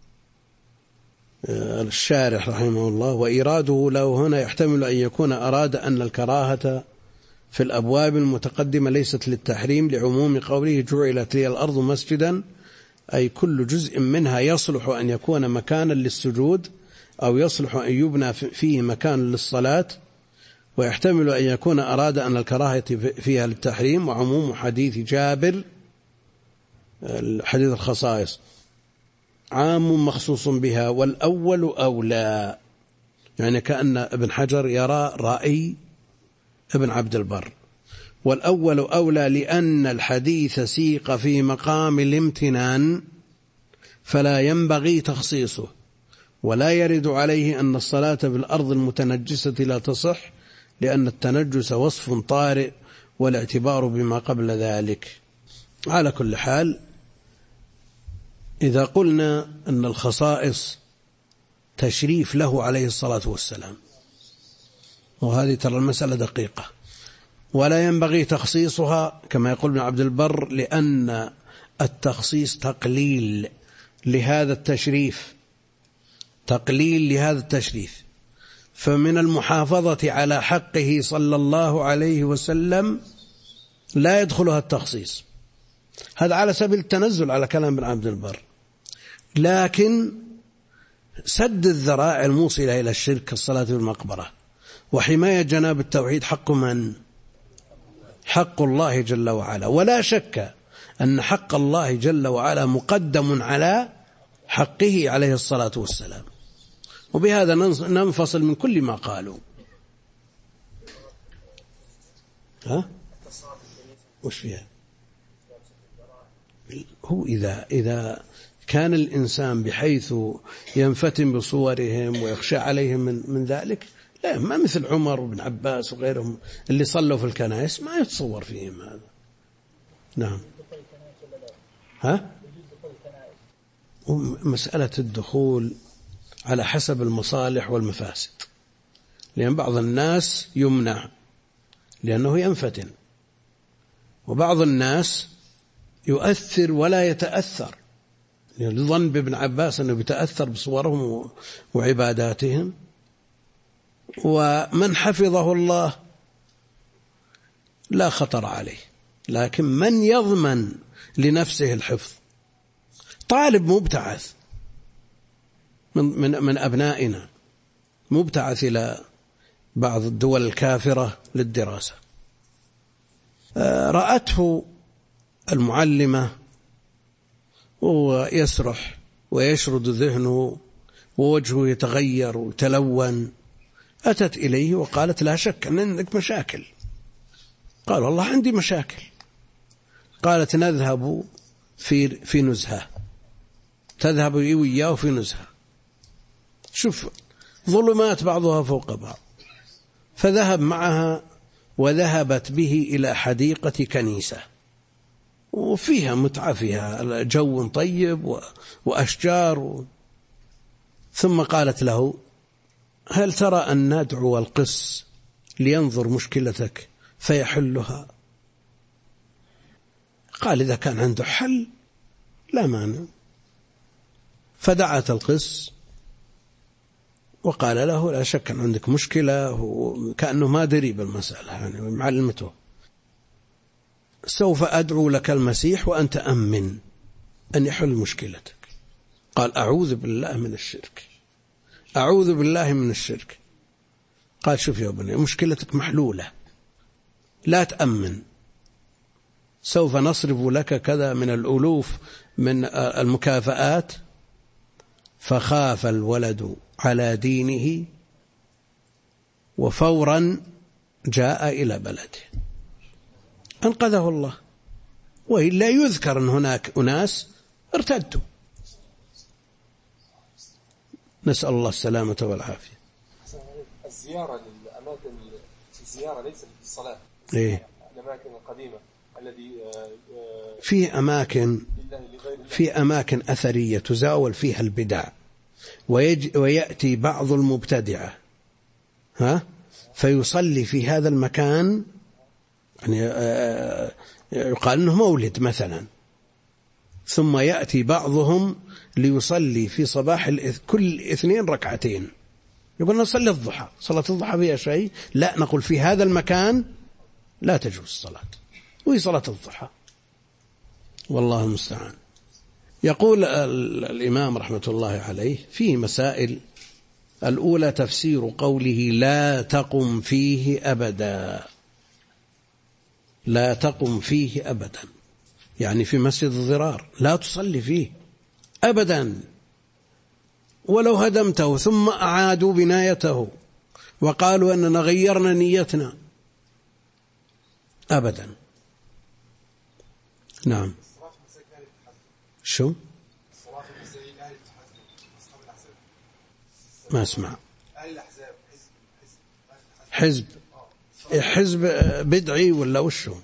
الشارح رحمه الله: وإراده له هنا يحتمل أن يكون أراد أن الكراهة في الأبواب المتقدمة ليست للتحريم، لعموم قوله جعلت لي الأرض مسجدا، أي كل جزء منها يصلح أن يكون مكانا للسجود أو يصلح أن يبنى فيه مكان للصلاة. ويحتمل أن يكون أراد أن الكراهة فيها للتحريم، وعموم حديث جابر حديث الخصائص عام مخصوص بها، والأول أولى. يعني كأن ابن حجر يرى رأي ابن عبد البر، والأول أولى لأن الحديث سيق في مقام الامتنان فلا ينبغي تخصيصه، ولا يرد عليه أن الصلاة بالأرض المتنجسة لا تصح، لأن التنجس وصف طارئ والاعتبار بما قبل ذلك. على كل حال، إذا قلنا أن الخصائص تشريف له عليه الصلاة والسلام. وهذه ترى المسألة دقيقة، ولا ينبغي تخصيصها كما يقول ابن عبد البر، لأن التخصيص تقليل لهذا التشريف، تقليل لهذا التشريف. فمن المحافظة على حقه صلى الله عليه وسلم لا يدخلها التخصيص. هذا على سبيل التنزل على كلام ابن عبد البر، لكن سد الذرائع الموصلة إلى الشرك كالصلاة بالمقبرة وحماية جناب التوحيد حق من؟ حق الله جل وعلا. ولا شك أن حق الله جل وعلا مقدم على حقه عليه الصلاة والسلام، وبهذا ننفصل من كل ما قالوا. ها؟ وش فيها؟ هو إذا إذا كان الإنسان بحيث ينفتن بصورهم ويخشى عليهم من من ذلك، لا، ما مثل عمر وابن عباس وغيرهم اللي صلوا في الكنائس، ما يتصور فيهم هذا. نعم. ها؟ مسألة الدخول على حسب المصالح والمفاسد، لأن بعض الناس يمنع لأنه ينفتن، وبعض الناس يؤثر ولا يتأثر، يعني ظن بابن عباس أنه يتأثر بصورهم وعباداتهم. ومن حفظه الله لا خطر عليه، لكن من يضمن لنفسه الحفظ؟ طالب مبتعث من, من, من أبنائنا، مبتعث إلى بعض الدول الكافرة للدراسة، رأته المعلمة ويسرح ويشرد ذهنه ووجهه يتغير ويتلون، أتت إليه وقالت: لا شك أن عندك مشاكل. قال: والله عندي مشاكل. قالت: نذهب في في نزهة، تذهب وياه في نزهة. شوف ظلمات بعضها فوق بعض. فذهب معها وذهبت به إلى حديقة كنيسة وفيها متعة، فيها جو طيب وأشجار و... ثم قالت له: هل ترى أن ندعو القس لينظر مشكلتك فيحلها؟ قال: إذا كان عنده حل لا مانع. فدعت القس وقال له: لا شك أن عندك مشكلة، وكأنه ما دري بالمسألة، يعني معلمته: سوف أدعو لك المسيح وأنت أمن أن يحل مشكلتك. قال: أعوذ بالله من الشرك، أعوذ بالله من الشرك. قال: شوف يا ابني، مشكلتك محلولة، لا تأمن، سوف نصرف لك كذا من الألوف من المكافآت. فخاف الولد على دينه وفورا جاء إلى بلده، أنقذه الله. وإلا يذكر أن هناك أناس ارتدوا، نسأل الله السلامة والعافية. الزيارة للأماكن، الزيارة ليست للصلاة. إيه؟ الأماكن القديمة الذي في أماكن في أماكن أثرية تزاول فيها البدع، ويج ويأتي بعض المبتدعة ها فيصلي في هذا المكان، يعني يقال أنه مولد مثلا، ثم يأتي بعضهم ليصلي في صباح كل اثنين ركعتين، يقول نصلي الضحى، صلاة الضحى فيها شيء؟ لا، نقول في هذا المكان لا تجوز الصلاة، وهي صلاة الضحى، والله المستعان. يقول الإمام رحمة الله عليه في مسائل: الأولى تفسير قوله لا تقم فيه أبدا، لا تقم فيه أبدا، يعني في مسجد الضرار لا تصلي فيه أبدا، ولو هدمته ثم أعادوا بنايته وقالوا أننا غيرنا نيتنا أبدا. نعم. شو؟ ما اسمع. حزب حزب بدعي ولا وشو؟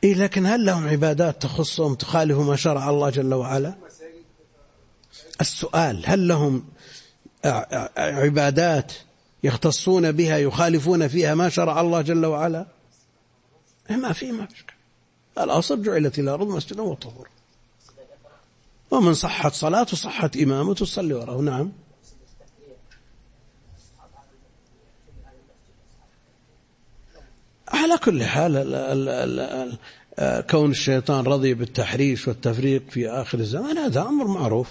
إيه لكن هل لهم عبادات تخصهم تخالف ما شرع الله جل وعلا؟ السؤال هل لهم عبادات يختصون بها يخالفون فيها ما شرع الله جل وعلا؟ ما في ما في الأصل جعلت الأرض مسجدا وطهورا، ومن صحت صلاته صحت إمامته تصلي وراه. نعم. على كل حال ال ال ال ال كون الشيطان رضي بالتحريش والتفريق في آخر الزمان هذا أمر معروف.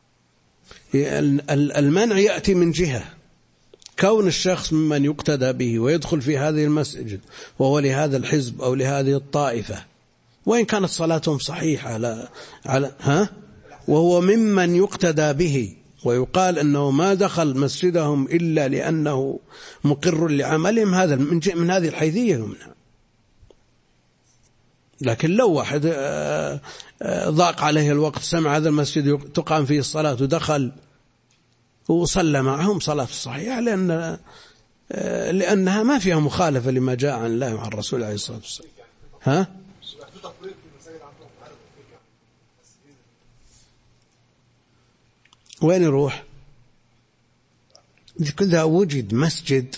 المنع يأتي من جهة كون الشخص ممن يقتدى به ويدخل في هذه المسجد وهو لهذا الحزب أو لهذه الطائفة، وإن كانت صلاتهم صحيحة على على ها وهو ممن يقتدى به ويقال أنه ما دخل مسجدهم إلا لأنه مقر لعملهم، هذا من من هذه الحيثية يمنع. لكن لو واحد ضاق عليه الوقت سمع هذا المسجد تقام فيه الصلاة ودخل وصلى معهم صلاة صحيحة، لأن لأنها ما فيها مخالفة لما جاء عن الله وعن الرسول عليه الصلاة والسلام. ها وين يروح؟ كذا وجد مسجد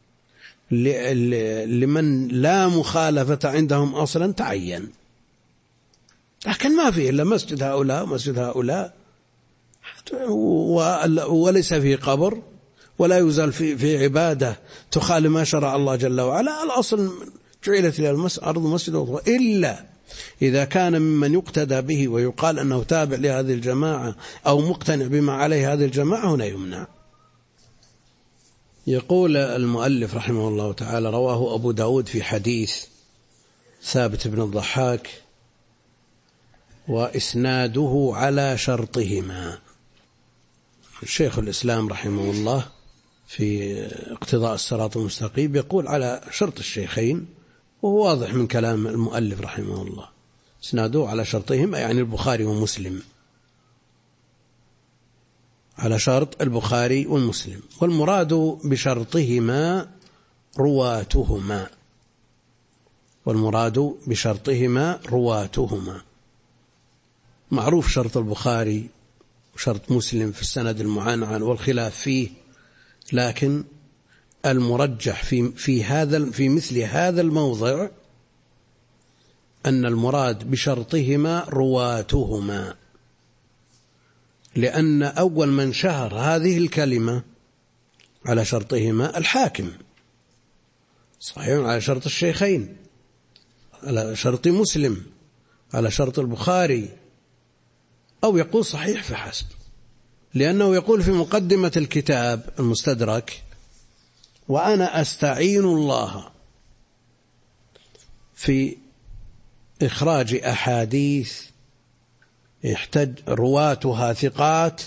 لمن لا مخالفة عندهم أصلا تعين، لكن ما فيه إلا مسجد هؤلاء مسجد هؤلاء، وليس فيه قبر ولا يزال في في عبادة تخالف ما شرع الله جل وعلا. الأصل جعلت الأرض مسجد، إلا إذا كان ممن يقتدى به ويقال أنه تابع لهذه الجماعة أو مقتنع بما عليه هذه الجماعة هنا يمنع. يقول المؤلف رحمه الله تعالى: رواه أبو داود في حديث ثابت بن الضحاك وإسناده على شرطهما. الشيخ الإسلام رحمه الله في اقتضاء الصراط المستقيم يقول على شرط الشيخين، وهو واضح من كلام المؤلف رحمه الله إسناده على شرطهما يعني البخاري ومسلم، على شرط البخاري والمسلم، والمراد بشرطهما رواتهما، والمراد بشرطهما رواتهما. معروف شرط البخاري وشرط مسلم في السند المعنعن والخلاف فيه، لكن المرجح في في هذا في مثل هذا الموضع أن المراد بشرطهما رواتهما، لأن أول من شهر هذه الكلمة على شرطهما الحاكم، صحيح على شرط الشيخين، على شرط مسلم، على شرط البخاري، أو يقول صحيح فحسب، لأنه يقول في مقدمة الكتاب المستدرك: وأنا أستعين الله في إخراج أحاديث احتج رواتها ثقات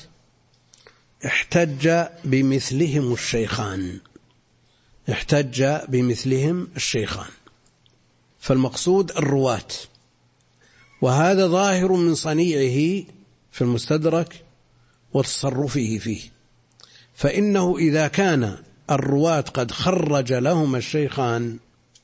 احتج بمثلهم الشيخان، احتج بمثلهم الشيخان، فالمقصود الرواة، وهذا ظاهر من صنيعه في المستدرك وتصرفه فيه، فإنه إذا كان الرواة قد خرج لهم الشيخان،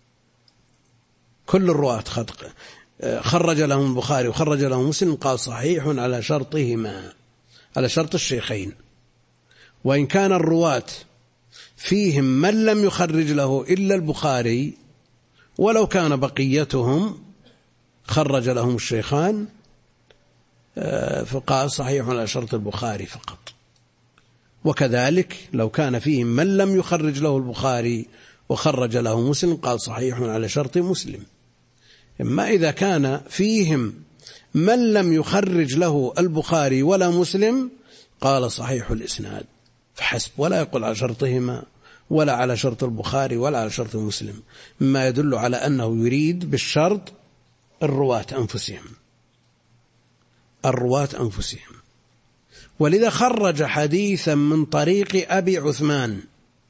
كل الرواة خرج لهم البخاري وخرج لهم مسلم، قال صحيح على شرطهما، على شرط الشيخين. وإن كان الرواة فيهم من لم يخرج له إلا البخاري، ولو كان بقيتهم خرج لهم الشيخان، فقال صحيح على شرط البخاري فقط. وكذلك لو كان فيهم من لم يخرج له البخاري وخرج له مسلم، قال صحيح على شرط مسلم. أما إذا كان فيهم من لم يخرج له البخاري ولا مسلم، قال صحيح الإسناد فحسب، ولا يقول على شرطهما ولا على شرط البخاري ولا على شرط مسلم، مما يدل على أنه يريد بالشرط الرواة أنفسهم، الرواة أنفسهم. ولذا خرج حديثا من طريق أبي عثمان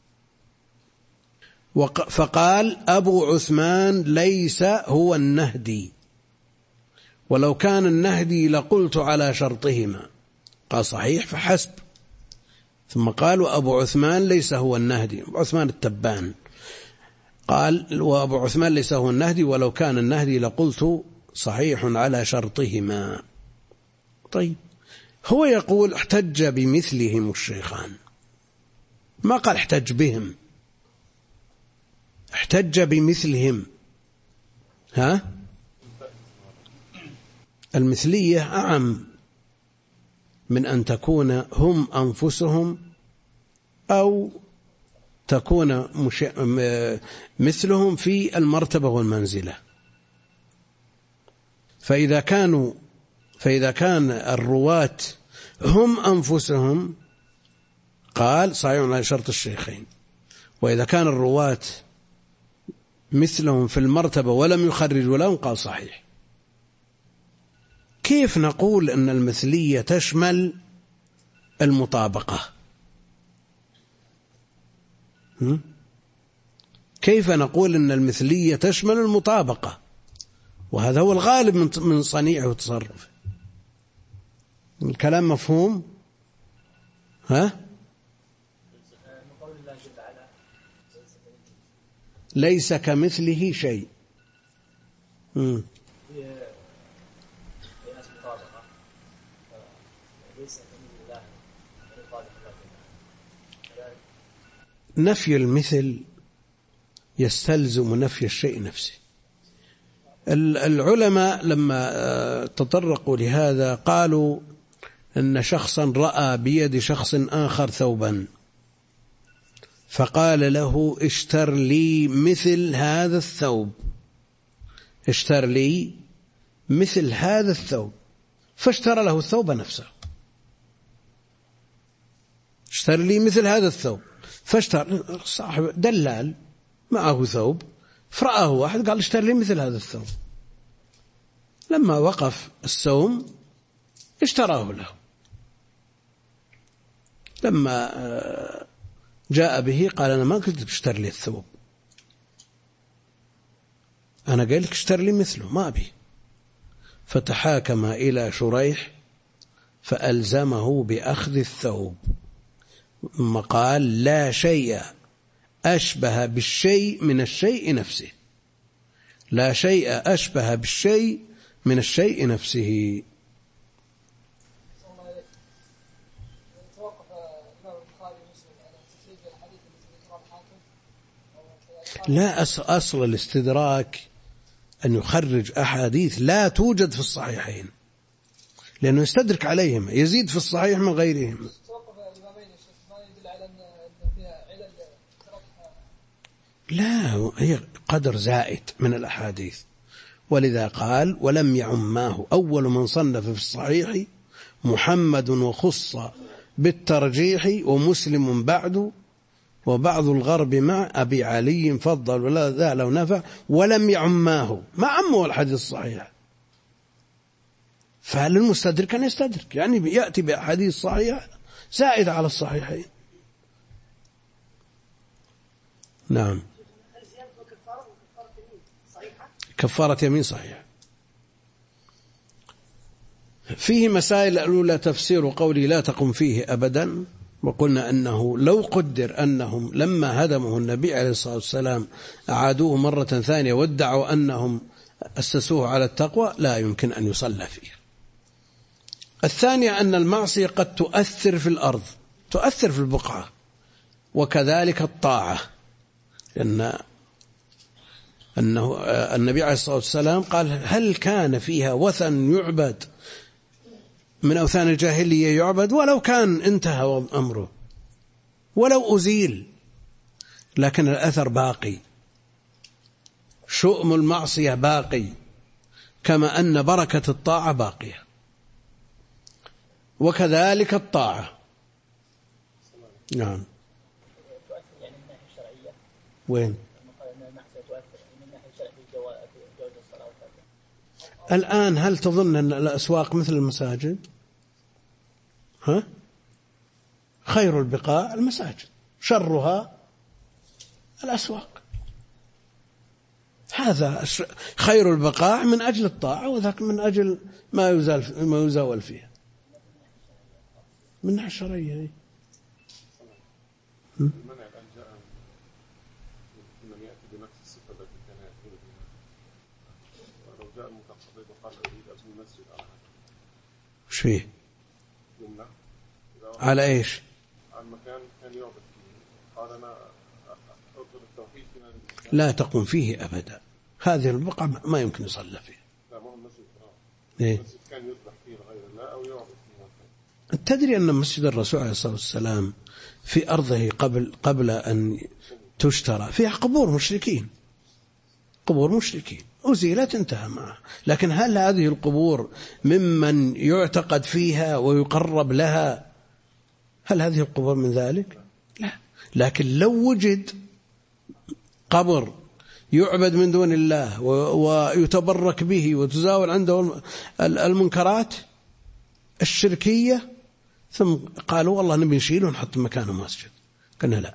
فقال: أبو عثمان ليس هو النهدي، ولو كان النهدي لقلت على شرطهما، قال صحيح فحسب. ثم قالوا أبو عثمان ليس هو النهدي، أبو عثمان التبان، قال وأبو عثمان ليس هو النهدي، ولو كان النهدي لقلت صحيح على شرطهما. طيب هو يقول احتج بمثلهم الشيخان، ما قال احتج بهم، احتج بمثلهم. ها المثلية أعم من أن تكون هم أنفسهم أو تكون مش... مثلهم في المرتبة والمنزلة. فإذا كانوا فإذا كان الرواة هم أنفسهم قال صحيح على شرط الشيخين، وإذا كان الرواة مثلهم في المرتبة ولم يخرجوا لهم قال صحيح. كيف نقول أن المثلية تشمل المطابقة؟ كيف نقول أن المثلية تشمل المطابقة؟ وهذا هو الغالب من صنيعه وتصرفه. الكلام مفهوم؟ ها؟ ليس كمثله شيء. مم. نفي المثل يستلزم نفي الشيء نفسه. العلماء لما تطرقوا لهذا قالوا أن شخصا رأى بيد شخص آخر ثوبا فقال له اشتر لي مثل هذا الثوب، اشتر لي مثل هذا الثوب، فاشترى له الثوب نفسه. اشتر لي مثل هذا الثوب، فاشترى صاحب دلال معه ثوب، فرآه واحد قال اشتر لي مثل هذا الثوب، لما وقف السوم اشتراه له. لما جاء به قال أنا ما قلت اشتر لي الثوب، أنا قال لك اشتر لي مثله، ما أبي. فتحاكم إلى شريح فألزمه بأخذ الثوب، ثم قال لا شيء أشبه بالشيء من الشيء نفسه، لا شيء أشبه بالشيء من الشيء نفسه. لا، أصل الاستدراك أن يخرج أحاديث لا توجد في الصحيحين، لأنه يستدرك عليهم، يزيد في الصحيح من غيرهم. لا، هي قدر زائد من الأحاديث، ولذا قال ولم يعماه. أول من صنف في الصحيح محمد وخص بالترجيح ومسلم بعد وبعض الغرب مع أبي علي فضل ولا ذا لو نفع ولم يعماه، ما عمه الحديث الصحيح. فللمستدرك أن يستدرك، يعني يأتي بأحاديث صحيحة زائدة على الصحيحين. نعم. كفارة يمين صحيح. فيه مسائل. الأولى تفسير قولي لا تقم فيه أبدا، وقلنا أنه لو قدر أنهم لما هدمه النبي عليه الصلاة والسلام أعادوه مرة ثانية وادعوا أنهم أسسوه على التقوى لا يمكن أن يصلى فيه. الثانية أن المعصية قد تؤثر في الأرض، تؤثر في البقعة، وكذلك الطاعة، لأن أنه النبي عليه الصلاة والسلام قال هل كان فيها وثن يعبد من أوثان الجاهلية يعبد ولو كان انتهى أمره ولو أزيل، لكن الأثر باقي، شؤم المعصية باقي، كما أن بركة الطاعة باقية، وكذلك الطاعة. نعم. وين الآن هل تظن أن الأسواق مثل المساجد؟ ها؟ خير البقاع المساجد، شرها الأسواق. هذا خير البقاع من أجل الطاعة، وذاك من أجل ما يزال ما يزاول فيها من ناحية شرعية. جاء المتقبل وقال أريد أبني مسجد على هذا. وش فيه؟ على إيش؟ على مكان كان يعبد فيه. قال أنا أطلب التوحيد في هذا المكان. لا تقوم فيه أبدا. هذه البقعة ما يمكن يصلى فيها. لا ما هو المسجد. إيه؟ المسجد كان يذبح فيه غير الله أو يعبد فيه. تدري أن مسجد الرسول عليه الصلاة والسلام في أرضه قبل قبل أن تشترى فيها قبور مشركين، قبور مشركين أزيلت انتهى معها. لكن هل هذه القبور ممن يعتقد فيها ويقرب لها؟ هل هذه القبور من ذلك؟ لا. لكن لو وجد قبر يعبد من دون الله ويتبرك به وتزاول عنده المنكرات الشركية ثم قالوا والله نبي نشيله ونحط مكانه مسجد، قلنا لا،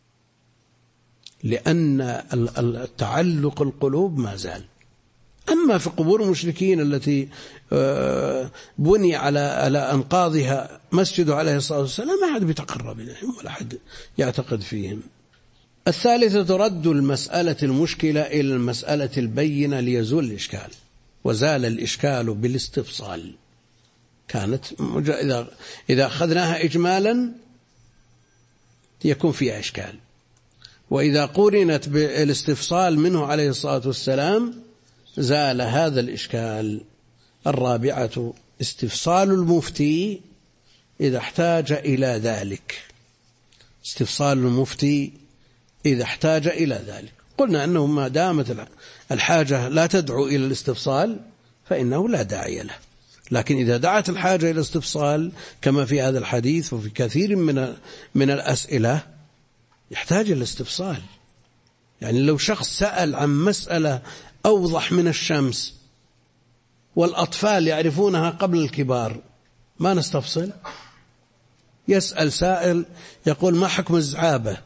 لأن التعلق القلوب ما زال. أما في قبور المشركين التي بني على على أنقاضها مسجده عليه الصلاة والسلام ما حد بيتقرب إليهم ولا حد يعتقد فيهم. الثالثة رد المسألة المشكلة إلى المسألة البينة ليزول الإشكال، وزال الإشكال بالاستفصال. كانت إذا إذا أخذناها إجمالا يكون فيها إشكال، وإذا قرنت بالاستفصال منه عليه الصلاة والسلام زال هذا الإشكال. الرابعة استفصال المفتي إذا احتاج إلى ذلك. استفصال المفتي إذا احتاج إلى ذلك. قلنا أنه ما دامت الحاجة لا تدعو إلى الاستفصال فإنه لا داعي له، لكن إذا دعت الحاجة إلى الاستفصال كما في هذا الحديث وفي كثير من من الأسئلة يحتاج إلى الاستفصال. يعني لو شخص سأل عن مسألة أوضح من الشمس والأطفال يعرفونها قبل الكبار ما نستفصل؟ يسأل سائل يقول ما حكم الزعابة؟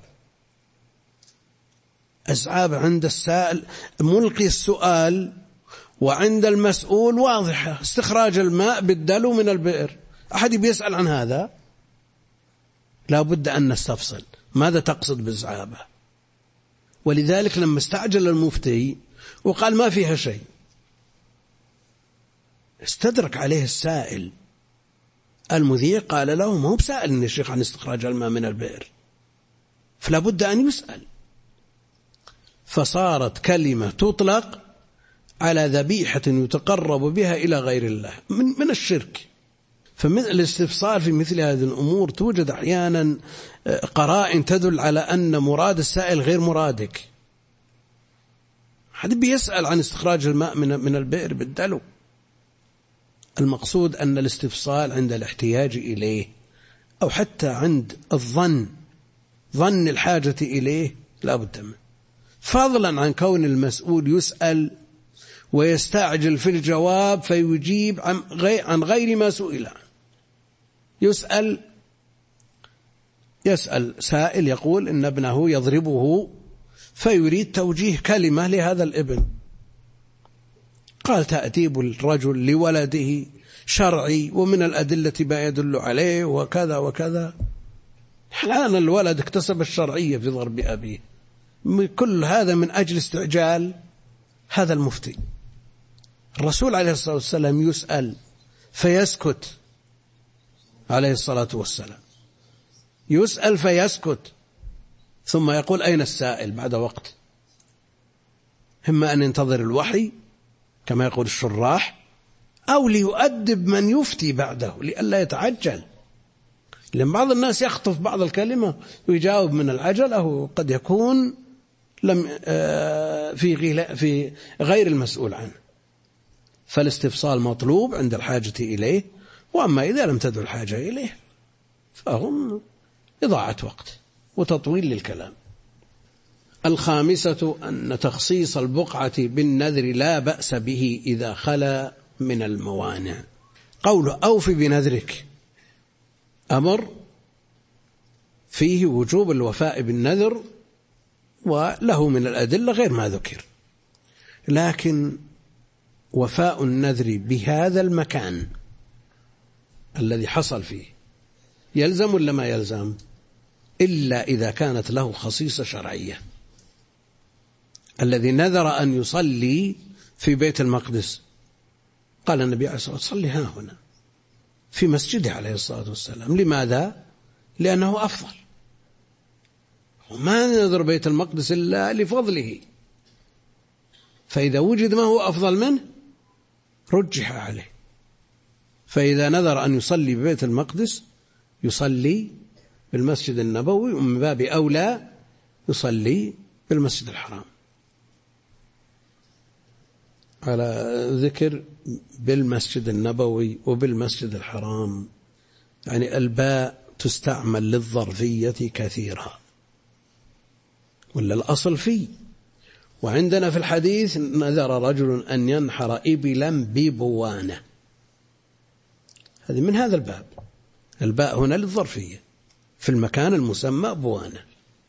الزعابة عند السائل ملقي السؤال وعند المسؤول واضحة، استخراج الماء بالدلو من البئر. أحد بيسأل عن هذا؟ لا بد أن نستفصل ماذا تقصد بالزعابة. ولذلك لما استعجل المفتي وقال ما فيها شيء استدرك عليه السائل. المذيع قال له ما هو بسائل يا شيخ عن استخراج الماء من البئر، فلا بد أن يسأل. فصارت كلمة تطلق على ذبيحة يتقرب بها إلى غير الله من, من الشرك. فمثل الاستفصال في مثل هذه الأمور توجد أحيانا قرائن تدل على أن مراد السائل غير مرادك. حد بيسأل عن استخراج الماء من من البئر بالدلو. المقصود أن الاستفصال عند الاحتياج إليه أو حتى عند الظن ظن الحاجة إليه لا بد منه، فضلا عن كون المسؤول يسأل ويستعجل في الجواب فيجيب عن غير, عن غير ما سئل عنه. يسأل يسأل سائل يقول إن ابنه يضربه فيريد توجيه كلمة لهذا الابن، قال تأديب الرجل لولده شرعي ومن الأدلة ما يدل عليه وكذا وكذا. الآن الولد اكتسب الشرعية في ضرب أبيه، كل هذا من أجل استعجال هذا المفتي. الرسول عليه الصلاة والسلام يسأل فيسكت عليه الصلاة والسلام، يسأل فيسكت ثم يقول أين السائل بعد وقت. إما أن ينتظر الوحي كما يقول الشراح أو ليؤدب من يفتي بعده لئلا يتعجل، لأن بعض الناس يخطف بعض الكلمة ويجاوب من العجلة وقد يكون لم في في غير المسؤول عنه. فالاستفصال مطلوب عند الحاجة إليه، وأما إذا لم تدعو الحاجة إليه فهم إضاعة وقت وتطويل للكلام. الخامسة أن تخصيص البقعة بالنذر لا بأس به إذا خلا من الموانع. قوله أوف بنذرك أمر فيه وجوب الوفاء بالنذر وله من الأدلة غير ما ذكر، لكن وفاء النذر بهذا المكان الذي حصل فيه يلزم ولا ما يلزم؟ إلا إذا كانت له خصيصة شرعية. الذي نذر أن يصلي في بيت المقدس قال النبي عليه الصلاة والسلام: صلي ها هنا في مسجده عليه الصلاة والسلام. لماذا؟ لأنه أفضل، وما ننظر بيت المقدس إلا لفضله، فإذا وجد ما هو أفضل منه رجح عليه. فإذا نذر أن يصلي ببيت المقدس يصلي بالمسجد النبوي، ومن باب أولى يصلي بالمسجد الحرام. على ذكر بالمسجد النبوي وبالمسجد الحرام، يعني الباء تستعمل للظرفية كثيرا، ولا الأصل فيه. وعندنا في الحديث: نذر رجل أن ينحر إبلا ببوانة، هذه من هذا الباب. الباء هنا للظرفية في المكان المسمى بوانة،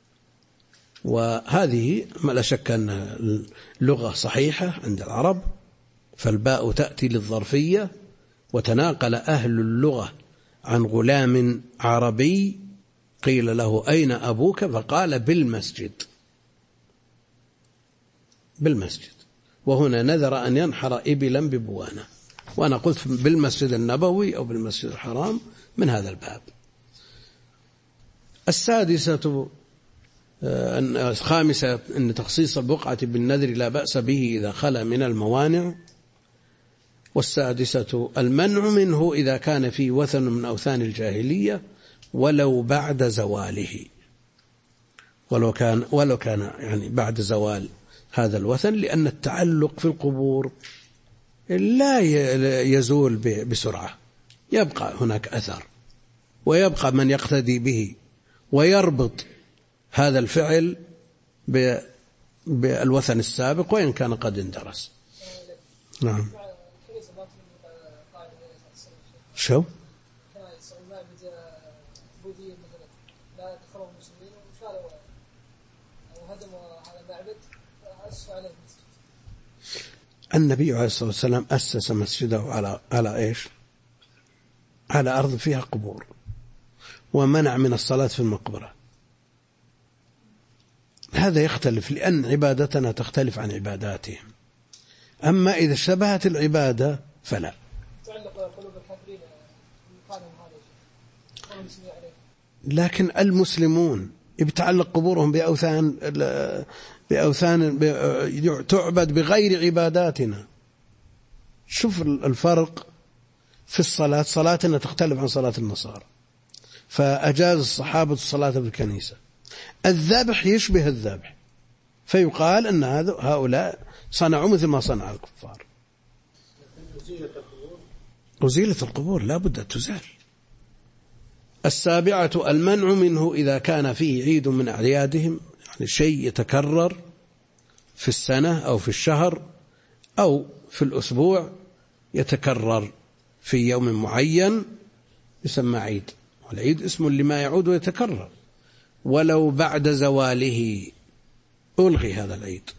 وهذه ما لا شك أن اللغة صحيحة عند العرب، فالباء تأتي للظرفية. وتناقل أهل اللغة عن غلام عربي قيل له: أين أبوك؟ فقال: بالمسجد، بالمسجد. وهنا نذر أن ينحر إبلا ببوانة، وأنا قلت بالمسجد النبوي أو بالمسجد الحرام من هذا الباب. السادسة الخامسة أن تخصيص البقعة بالنذر لا بأس به إذا خلا من الموانع. والسادسة المنع منه إذا كان فيه وثن من أوثان الجاهلية ولو بعد زواله، ولو كان ولو كان يعني بعد زوال هذا الوثن، لأن التعلق في القبور لا يزول بسرعة، يبقى هناك أثر، ويبقى من يقتدي به ويربط هذا الفعل بالوثن السابق وإن كان قد اندرس. نعم. شو؟ النبي عليه الصلاة والسلام أسس مسجده على على إيش؟ على أرض فيها قبور، ومنع من الصلاة في المقبرة. هذا يختلف لأن عبادتنا تختلف عن عباداتهم. أما إذا شبهت العبادة فلا. لكن المسلمون يتعلق قبورهم بأوثان بأوثان تعبد بغير عباداتنا. شوف الفرق في الصلاة، صلاتنا تختلف عن صلاة النصارى، فأجاز الصحابة الصلاة في الكنيسة. الذبح يشبه الذبح، فيقال أن هؤلاء صنعوا مثل ما صنع الكفار. أزيلة القبور لا بد أن تزال. السابعة المنع منه إذا كان فيه عيد من أعيادهم، يعني شيء يتكرر في السنة أو في الشهر أو في الأسبوع، يتكرر في يوم معين يسمى عيد، والعيد اسم لما يعود ويتكرر، ولو بعد زواله ألغي هذا العيد.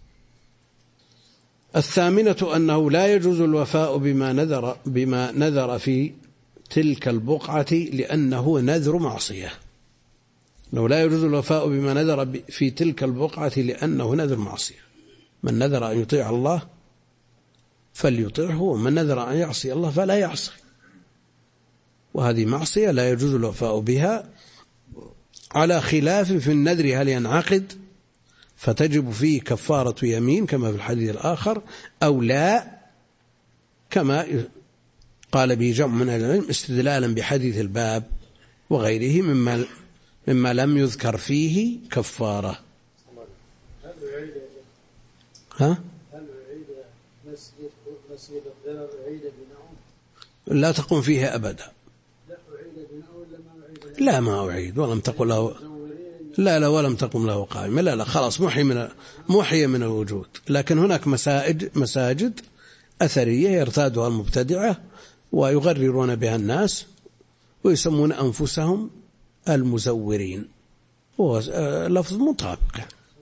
الثامنة أنه لا يجوز الوفاء بما نذر بما نذر في تلك البقعة لأنه نذر معصية. لو لا يجوز الوفاء بما نذر في تلك البقعة لأنه نذر معصية. من نذر أن يطيع الله فليطيعه، ومن نذر أن يعصي الله فلا يعصي، وهذه معصية لا يجوز الوفاء بها، على خلاف في النذر هل ينعقد فتجب فيه كفارة يمين كما في الحديث الآخر أو لا، كما قال به جمع من العلم استدلالا بحديث الباب وغيره مما مما لم يذكر فيه كفارة. ها؟ لا تقوم فيها أبدا. لا ما أعيد ولم تقل له لا لا ولم تقم له قائمة، لا لا خلاص محي من محي من الوجود. لكن هناك مساجد مساجد أثرية يرتادها المبتدعة ويغررون بها الناس ويسمون أنفسهم المزورين، هو لفظ مطابق.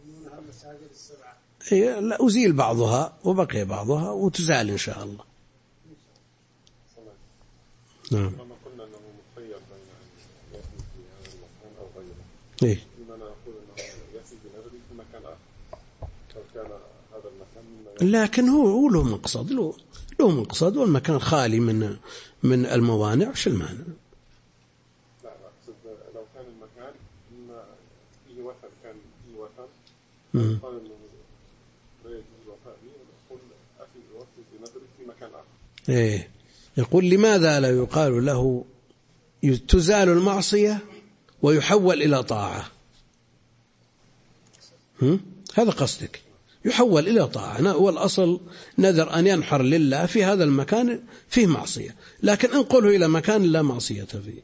هي لا أزيل بعضها وبقي بعضها وتزال إن شاء الله. نعم. إيه. لكن هو هو له مقصد، له له مقصد والمكان خالي من من الموانع، وش المانع؟ لا لا لو كان المكان ما فيه وثن، كان فيه وثن قال انه لا يجوز الوفاء به، نقول اخي يوفي بنذره في مكان اخر. ايه يقول لماذا لا يقال له تزال المعصية ويحول إلى طاعة؟ هم؟ هذا قصدك، يحول إلى طاعة. والأصل نذر أن ينحر لله في هذا المكان فيه معصية، لكن انقله إلى مكان لا معصية فيه.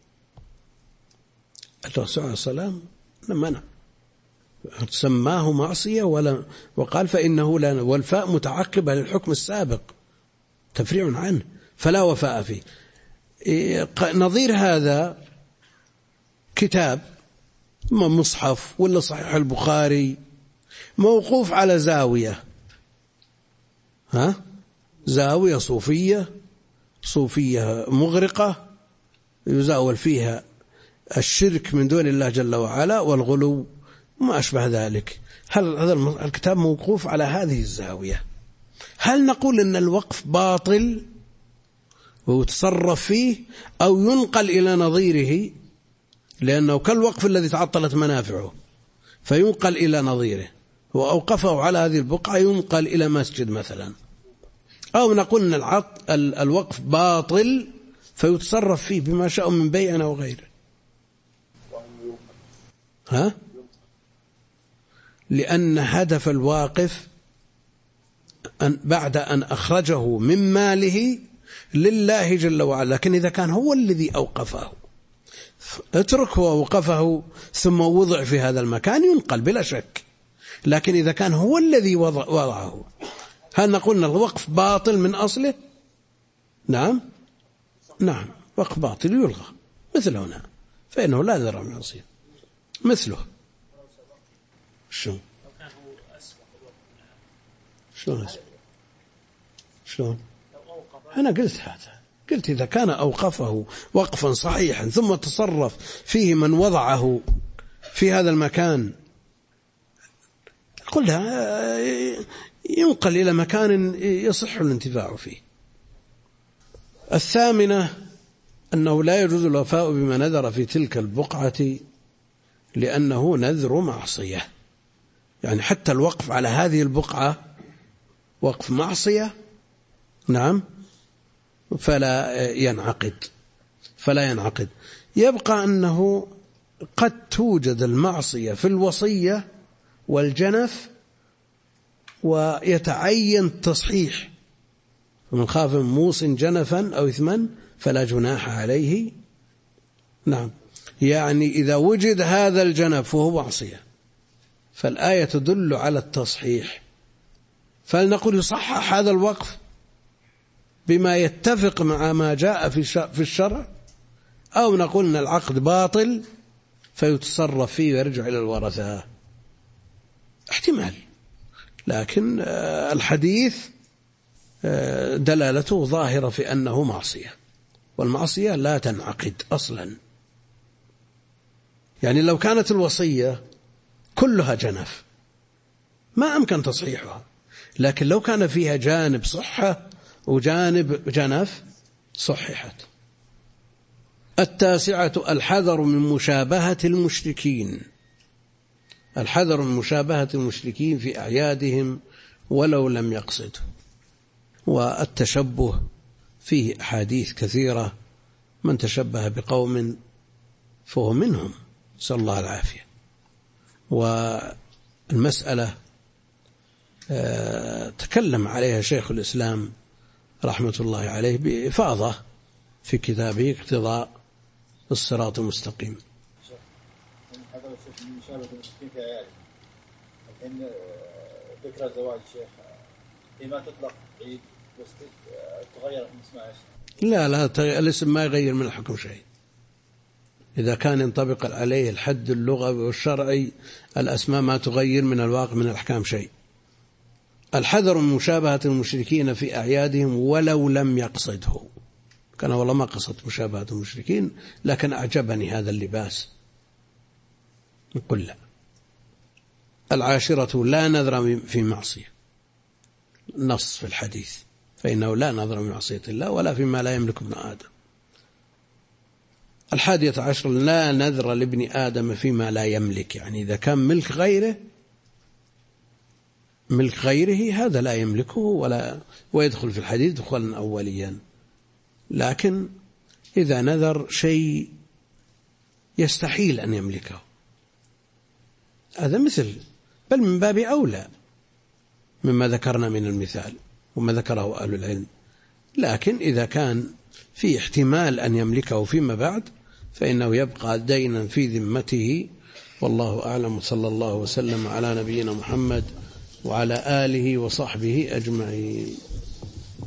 الرسول عليه السلام منع، سماه معصية ولا وقال فإنه لا، والفاء متعقبة للحكم السابق تفريع عنه، فلا وفاء فيه. نظير هذا كتاب مصحف ولا صحيح البخاري موقوف على زاوية، ها زاوية صوفية صوفية مغرقة يزاول فيها الشرك من دون الله جل وعلا والغلو وما أشبه ذلك. هل هذا الكتاب موقوف على هذه الزاوية؟ هل نقول أن الوقف باطل ويتصرف فيه أو ينقل إلى نظيره، لأنه كالوقف الذي تعطلت منافعه فينقل إلى نظيره، وأوقفه على هذه البقعة ينقل إلى مسجد مثلا، أو نقول أن العط الوقف باطل فيتصرف فيه بما شاء من بيع أو غيره؟ ها؟ لأن هدف الواقف أن بعد أن أخرجه من ماله لله جل وعلا، لكن إذا كان هو الذي أوقفه اتركه ووقفه ثم وضع في هذا المكان ينقل بلا شك، لكن إذا كان هو الذي وضع وضعه هل نقول أن الوقف باطل من أصله؟ نعم نعم وقف باطل يلغى، مثل هنا فإنه لا ذرع من معصية مثله. شلون شلون شلون أنا قلت هذا، قلت إذا كان أوقفه وقفا صحيحا ثم تصرف فيه من وضعه في هذا المكان قلها ينقل إلى مكان يصح الانتفاع فيه. الثامنة أنه لا يجوز الوفاء بما نذر في تلك البقعة لأنه نذر معصية، يعني حتى الوقف على هذه البقعة وقف معصية نعم فلا ينعقد فلا ينعقد. يبقى أنه قد توجد المعصية في الوصية والجنف ويتعين تصحيح، ومن خاف من موص جنفا أو إثما فلا جناح عليه. نعم يعني إذا وجد هذا الجنف وهو معصية فالآية تدل على التصحيح، فلنقول يصحح هذا الوقف بما يتفق مع ما جاء في الشرع، أو نقول أن العقد باطل فيتصرف فيه ويرجع إلى الورثة. احتمال، لكن الحديث دلالته ظاهرة في أنه معصية، والمعصية لا تنعقد أصلا. يعني لو كانت الوصية كلها جنف ما أمكن تصحيحها، لكن لو كان فيها جانب صحة وجانب جنف صححت. التاسعة الحذر من مشابهة المشركين، الحذر من مشابهة المشركين في أعيادهم ولو لم يقصدوا. والتشبه فيه أحاديث كثيرة، من تشبه بقوم فهو منهم، نسأل الله العافية. والمسألة تكلم عليها شيخ الإسلام رحمة الله عليه بإفاضة في كتابه اقتضاء الصراط المستقيم. هذا الشيخ من مشابهة المشركين في عياله، لكن ذكرى زواج الشيخ فيما تطلق عيد بس تغير من اسمها ايش؟ لا لا الاسم ما يغير من الحكم شيء، إذا كان ينطبق عليه الحد اللغوي والشرعي الأسماء ما تغير من الواقع من الأحكام شيء. الحذر من مشابهة المشركين في أعيادهم ولو لم يقصده، كان والله ما قصد مشابهة المشركين لكن أعجبني هذا اللباس نقول لا. العاشرة لا نذر في معصية، نص في الحديث فإنه لا نذر من معصية الله ولا فيما لا يملك ابن آدم. الحادية عشر لا نذر لابن آدم فيما لا يملك، يعني إذا كان ملك غيره ملك غيره هذا لا يملكه ولا ويدخل في الحديث دخولا أوليا. لكن إذا نذر شيء يستحيل أن يملكه هذا مثل بل من باب أولى مما ذكرنا من المثال وما ذكره أهل العلم. لكن إذا كان في احتمال أن يملكه فيما بعد فإنه يبقى دينا في ذمته. والله أعلم، صلى الله وسلم على نبينا محمد وعلى آله وصحبه أجمعين.